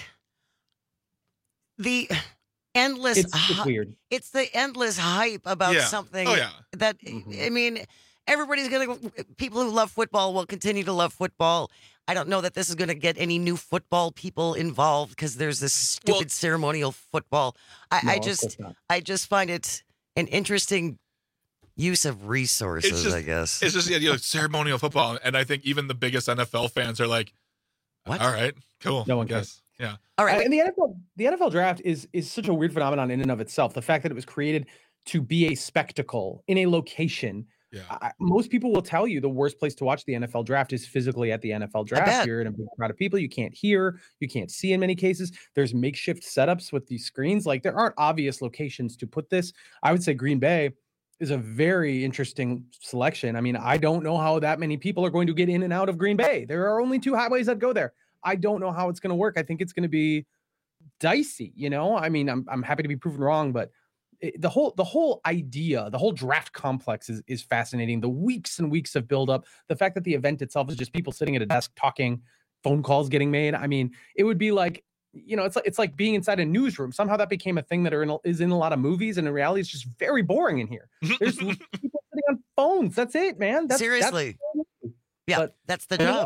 the endless. It's, it's hy- weird. It's the endless hype about Yeah. something Oh, yeah. that, I mean, everybody's going to, people who love football will continue to love football. I don't know that this is going to get any new football people involved because there's this stupid ceremonial football. I, No, I of course just, not. I just find it an interesting use of resources, It's just, I guess. It's just the idea of ceremonial football. And I think even the biggest N F L fans are like, What? all right, cool. No one I guess. Yeah. All right. Uh, and the N F L, the N F L draft is is such a weird phenomenon in and of itself. The fact that it was created to be a spectacle in a location. Yeah. I, most people will tell you the worst place to watch the N F L draft is physically at the N F L bet. draft. You're in a big crowd of people. You can't hear, you can't see in many cases. There's makeshift setups with these screens. Like there aren't obvious locations to put this. I would say Green Bay is a very interesting selection. I mean, I don't know how that many people are going to get in and out of Green Bay. There are only two highways that go there. I don't know how it's going to work. I think it's going to be dicey, you know? I mean, I'm I'm happy to be proven wrong, but it, the whole the whole idea, the whole draft complex is is fascinating. The weeks and weeks of buildup, the fact that the event itself is just people sitting at a desk talking, phone calls getting made. I mean, it would be like, you know, it's like it's like being inside a newsroom. Somehow that became a thing that are in a, is in a lot of movies, and in reality, it's just very boring in here. There's people sitting on phones. That's it, man. That's, Seriously. That's, yeah, but- that's the job.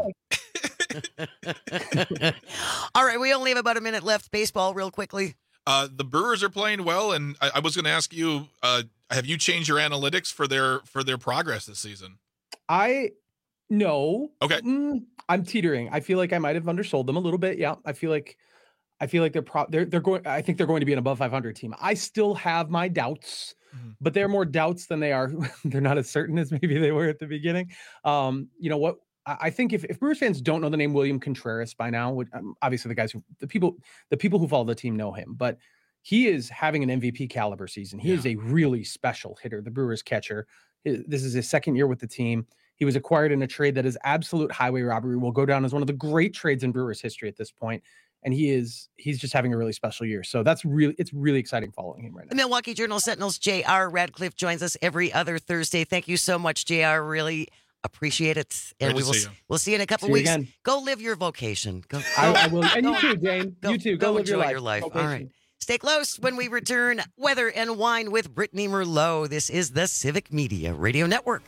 All right, we only have about a minute left. Baseball, real quickly. Uh, the Brewers are playing well, and I, I was going to ask you: uh, have you changed your analytics for their for their progress this season? I no. Okay. Mm, I'm teetering. I feel like I might have undersold them a little bit. Yeah, I feel like I feel like they're pro- they're they're going. I think they're going to be an above five hundred team. I still have my doubts, Mhm. but they're more doubts than they are. They're not as certain as maybe they were at the beginning. Um, you know what? I I think if, if Brewers fans don't know the name William Contreras by now, which, um, obviously the guys who the people the people who follow the team know him, but he is having an M V P caliber season. He is a really special hitter, the Brewers catcher. His- This is his second year with the team. He was acquired in a trade that is absolute highway robbery. Will go down as one of the great trades in Brewers history at this point. And he is he's just having a really special year. So that's really it's really exciting following him right The now. Milwaukee Journal Sentinel's J R Radcliffe joins us every other Thursday. Thank you so much, J R. Really appreciate it. And Great we to will see s- you. we'll see you in a couple See you weeks. again. Go live your vocation. Go, I, go- I will, and you go- too, Jane. Go, you too. Go, live enjoy your life. All right. Stay close when we return. Weather and Wine with Brittany Merlot. This is the Civic Media Radio Network.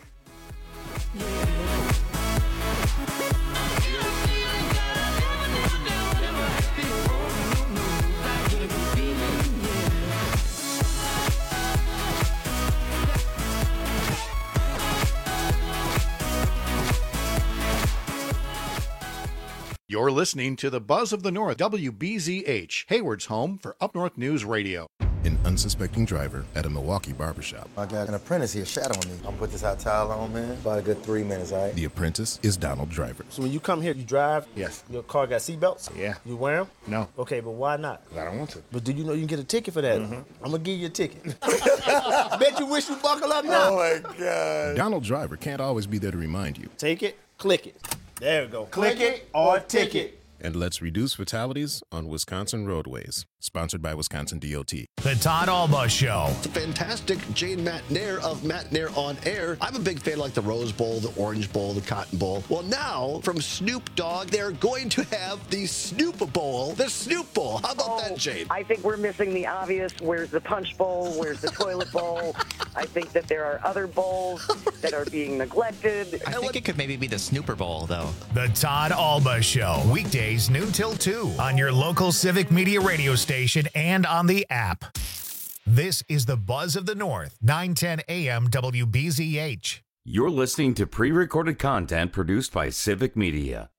You're listening to the Buzz of the North, W B Z H, Hayward's home for Up North News Radio. An unsuspecting driver at a Milwaukee barbershop. I got an apprentice here shadowing me. I'm gonna put this hot towel on, man. About a good three minutes, all right? The apprentice is Donald Driver. So when you come here, you drive? Yes. Your car got seatbelts? Yeah. You wear them? No. Okay, but why not? I don't want to. But do you know you can get a ticket for that? Mm-hmm. I'm gonna give you a ticket. Bet you wish you buckle up now. Oh my God. Donald Driver can't always be there to remind you. Take it, click it. There we go. Click, click it or ticket. And let's reduce fatalities on Wisconsin roadways. Sponsored by Wisconsin D O T. The Todd Alba Show. It's a fantastic Jane Matt Nair of Matt Nair on Air. I'm a big fan like the Rose Bowl, the Orange Bowl, the Cotton Bowl. Well, now from Snoop Dogg, they're going to have the Snoop Bowl, the Snoop Bowl. How about oh, that, Jane? I think we're missing the obvious. Where's the punch bowl? Where's the toilet bowl? I think that there are other bowls that are being neglected. I think it could maybe be the Snooper Bowl, though. The Todd Alba Show. Weekdays noon till two on your local Civic Media radio station and on the app. This is the Buzz of the North, nine ten A M W B Z H. You're listening to pre-recorded content produced by Civic Media.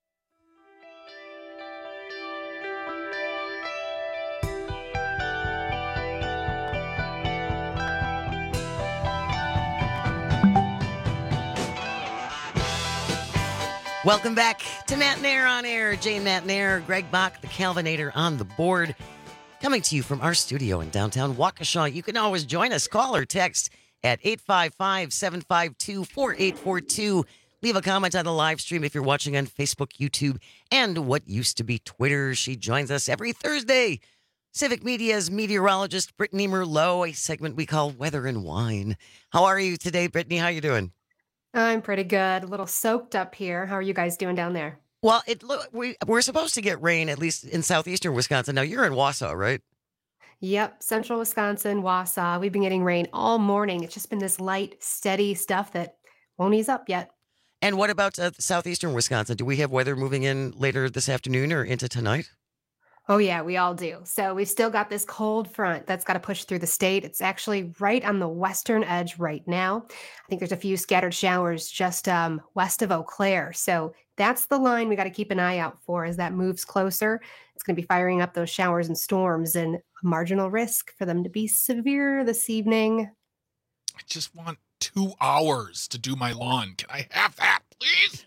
Welcome back to Matt Nair on Air. Jane Matt Nair, Greg Bach, the Calvinator on the board. Coming to you from our studio in downtown Waukesha. You can always join us. Call or text at eight five five, seven five two, four eight four two. Leave a comment on the live stream if you're watching on Facebook, YouTube, and what used to be Twitter. She joins us every Thursday. Civic Media's meteorologist, Brittany Merlot, a segment we call Weather and Wine. How are you today, Brittany? How you doing? I'm pretty good. A little soaked up here. How are you guys doing down there? Well, it look we we're supposed to get rain at least in southeastern Wisconsin. Now you're in Wausau, right? Yep, central Wisconsin, Wausau. We've been getting rain all morning. It's just been this light, steady stuff that won't ease up yet. And what about uh, southeastern Wisconsin? Do we have weather moving in later this afternoon or into tonight? Oh, yeah, we all do. So we've still got this cold front that's got to push through the state. It's actually right on the western edge right now. I think there's a few scattered showers just um, west of Eau Claire. So that's the line we got to keep an eye out for as that moves closer. It's going to be firing up those showers and storms and a marginal risk for them to be severe this evening. I just want two hours to do my lawn. Can I have that, please?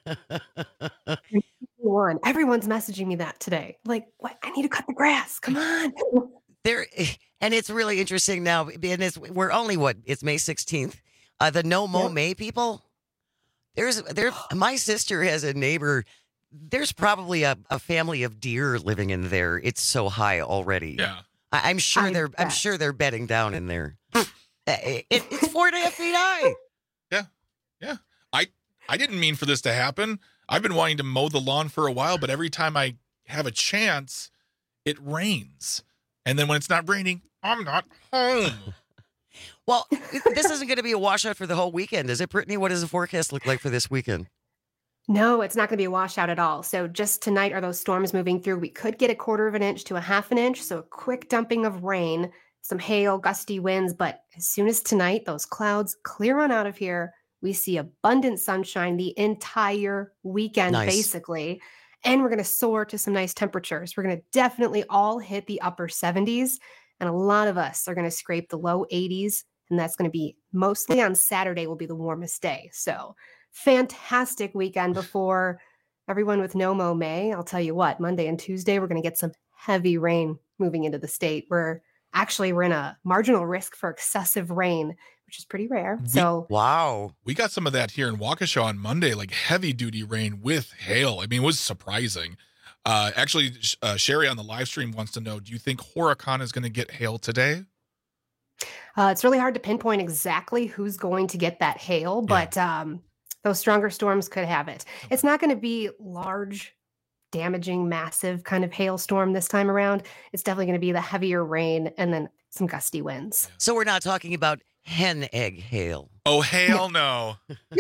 One. Everyone's messaging me that today. Like, what? I need to cut the grass. Come on. There, and it's really interesting now. And it's, we're only what? It's May sixteenth. Uh, the No Mow Yep. May people. There's there. My sister has a neighbor. There's probably a, a family of deer living in there. It's so high already. Yeah. I, I'm sure I they're. I'm bet. sure they're bedding down in there. it, it, it's four and a half feet high. Yeah. Yeah. I I didn't mean for this to happen. I've been wanting to mow the lawn for a while, but every time I have a chance, it rains. And then when it's not raining, I'm not home. Well, this isn't going to be a washout for the whole weekend, is it, Brittany? What does the forecast look like for this weekend? No, it's not going to be a washout at all. So just tonight are those storms moving through. We could get a quarter of an inch to a half an inch. So a quick dumping of rain, some hail, gusty winds. But as soon as tonight, those clouds clear on out of here, we see abundant sunshine the entire weekend, Nice. basically. And we're going to soar to some nice temperatures. We're going to definitely all hit the upper seventies. And a lot of us are going to scrape the low eighties. And that's going to be mostly on Saturday will be the warmest day. So fantastic weekend before everyone with No Mow May. I'll tell you what, Monday and Tuesday, we're going to get some heavy rain moving into the state. We're actually, we're in a marginal risk for excessive rain, which is pretty rare. So wow, we got some of that here in Waukesha on Monday, like heavy duty rain with hail. I mean, it was surprising. Uh, actually, uh, Sherry on the live stream wants to know, do you think Horicon is going to get hail today? uh, it's really hard to pinpoint exactly who's going to get that hail, but um, those stronger storms could have it. It's not going to be large, damaging, massive kind of hailstorm this time around. It's definitely going to be the heavier rain and then some gusty winds. So we're not talking about hen egg hail. Oh, hail no.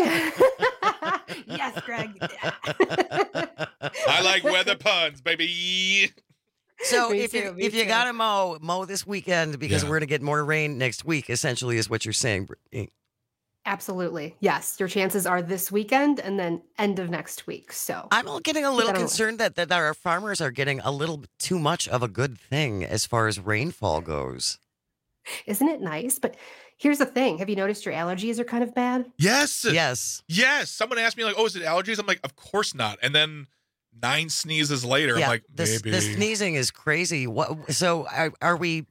Yes, Greg. I like weather puns, baby. So Me if too, you me if you too. got to mow, mow this weekend because Yeah. we're going to get more rain next week, essentially is what you're saying, Brittany. Absolutely. Yes. Your chances are this weekend and then end of next week. So I'm getting a little Keep that on concerned that, that our farmers are getting a little bit too much of a good thing as far as rainfall goes. Isn't it nice? But here's the thing. Have you noticed your allergies are kind of bad? Yes. Yes. Yes. Someone asked me, like, oh, is it allergies? I'm like, of course not. And then nine sneezes later, Yeah, I'm like, the, maybe. the sneezing is crazy. What? So are, are we,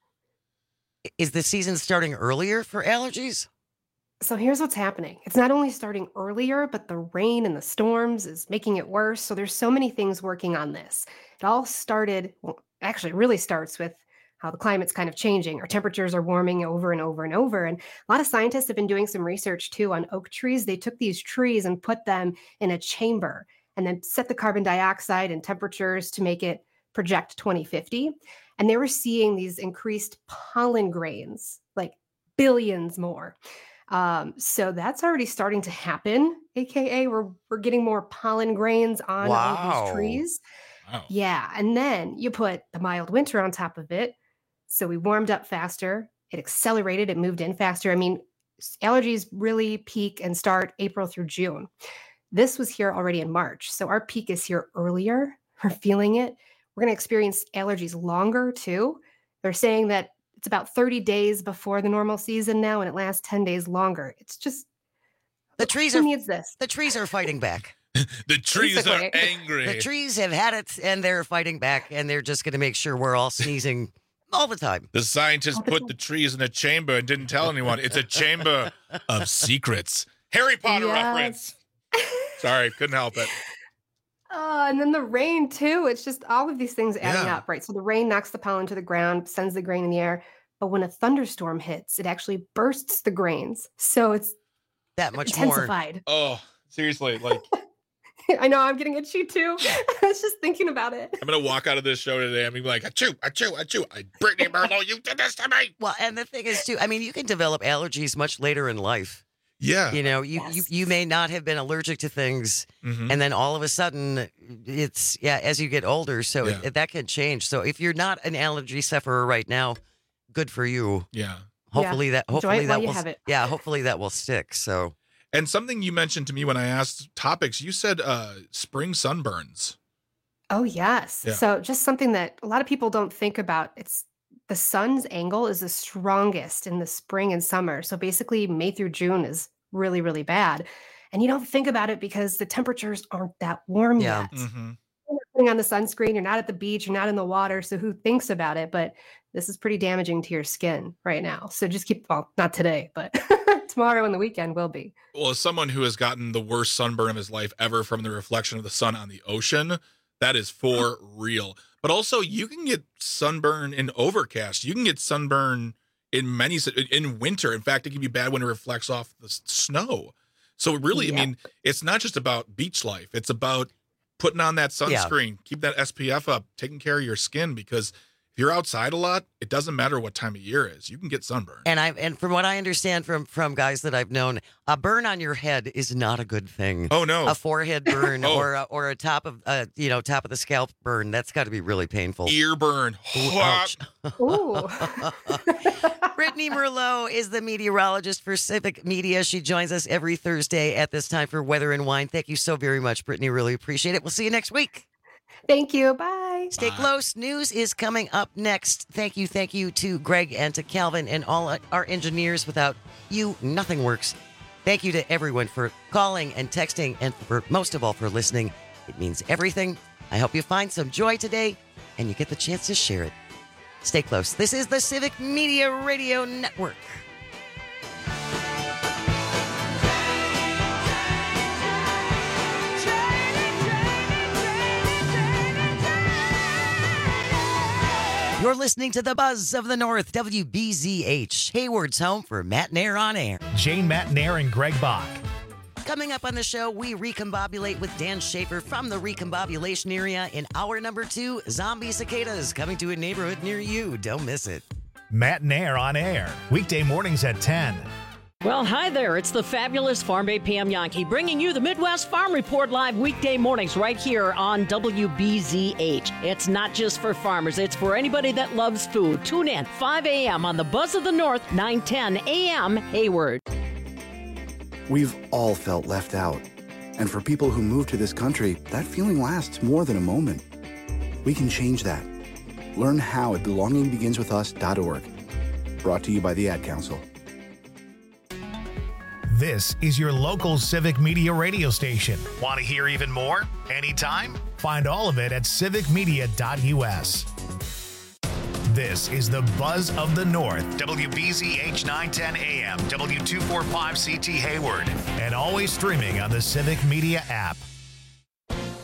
is the season starting earlier for allergies? So here's what's happening. It's not only starting earlier, but the rain and the storms is making it worse. So there's so many things working on this. It all started, well, actually it really starts with how the climate's kind of changing. Our temperatures are warming over and over and over. And a lot of scientists have been doing some research too on oak trees. They took these trees and put them in a chamber and then set the carbon dioxide and temperatures to make it project twenty fifty. And they were seeing these increased pollen grains, like billions more. Um, so that's already starting to happen, A K A we're, we're getting more pollen grains on all of Wow. these trees. Wow. Yeah. And then you put the mild winter on top of it. So we warmed up faster. It accelerated. It moved in faster. I mean, s- allergies really peak and start April through June. This was here already in March. So our peak is here earlier. We're feeling it. We're going to experience allergies longer too. They're saying that it's about thirty days before the normal season now, and it lasts ten days longer. It's just The trees who are needs this? the trees are fighting back. The trees are Basically. angry. The trees have had it and they're fighting back, and they're just going to make sure we're all sneezing all the time. The scientists put the trees in a chamber and didn't tell anyone. It's a chamber of secrets. Harry Potter Yes. reference. Sorry, couldn't help it. Uh, and then the rain too. It's just all of these things adding Yeah. up, right? So the rain knocks the pollen to the ground, sends the grain in the air. But when a thunderstorm hits, it actually bursts the grains. So it's That much more. intensified. Oh, seriously, like I know I'm getting itchy too. I was just thinking about it. I'm gonna walk out of this show today. I'm gonna be like, achoo, achoo, achoo. I, Brittany Merlo, you did this to me. Well, and the thing is too, I mean, you can develop allergies much later in life. Yeah. You know, you, you you may not have been allergic to things, Mhm. and then all of a sudden, it's yeah. As you get older, so Yeah. it, that can change. So if you're not an allergy sufferer right now, good for you. Yeah. Hopefully that Enjoy hopefully it while that you will have it. yeah. Hopefully that will stick. So And something you mentioned to me when I asked topics, you said uh, spring sunburns. Oh, yes. Yeah. So just something that a lot of people don't think about. It's the sun's angle is the strongest in the spring and summer. So basically May through June is really, really bad. And you don't think about it because the temperatures aren't that warm Yeah. yet. Mm-hmm. You're not putting on the sunscreen, you're not at the beach, you're not in the water. So who thinks about it? But this is pretty damaging to your skin right now. So just keep, well, not today, but tomorrow and the weekend will be. Well, as someone who has gotten the worst sunburn of his life ever from the reflection of the sun on the ocean, that is for real. But also, you can get sunburn in overcast. You can get sunburn in many in winter. In fact, it can be bad when it reflects off the s- snow. So really, I Yeah. mean, it's not just about beach life. It's about putting on that Yeah. sunscreen, keep that S P F up, taking care of your skin, because if you're outside a lot, it doesn't matter what time of year it is. You can get sunburn. and I and from what I understand from from guys that I've known, a burn on your head is not a good thing. Oh no. A forehead burn Oh. or a, or a top of uh you know top of the scalp burn, that's got to be really painful. Ear burn. Ooh, ouch. Ooh. Brittany Merlot is the meteorologist for Civic Media. She joins us every Thursday at this time for Weather and Wine. Thank you so very much, Brittany. Really appreciate it. We'll see you next week. Thank you. Bye. Stay close. News is coming up next. Thank you, thank you to Greg and to Calvin and all our engineers. Without you, nothing works. Thank you to everyone for calling and texting, and for most of all for listening. It means everything. I hope you find some joy today and you get the chance to share it. Stay close. This is the Civic Media Radio Network. You're listening to the Buzz of the North, W B Z H, Hayward's home for Matt Nair on Air. Jane Matt Nair and Greg Bach. Coming up on the show, we recombobulate with Dan Schaefer from the recombobulation area in hour number two. Zombie cicadas coming to a neighborhood near you. Don't miss it. Matt Nair on air. Weekday mornings at ten. Well, hi there. It's the fabulous Farm Bay Pam Yankee bringing you the Midwest Farm Report live weekday mornings right here on W B Z H. It's not just for farmers, it's for anybody that loves food. Tune in five a.m. on the Buzz of the North, nine ten a.m. Hayward. We've all felt left out. And for people who move to this country, that feeling lasts more than a moment. We can change that. Learn how at belonging begins with us dot org. Brought to you by the Ad Council. This is your local civic media radio station. Want to hear even more? Anytime? Find all of it at civic media dot U S. This is the Buzz of the North, W B Z H nine ten A M, W two forty-five C T Hayward, and always streaming on the Civic Media app.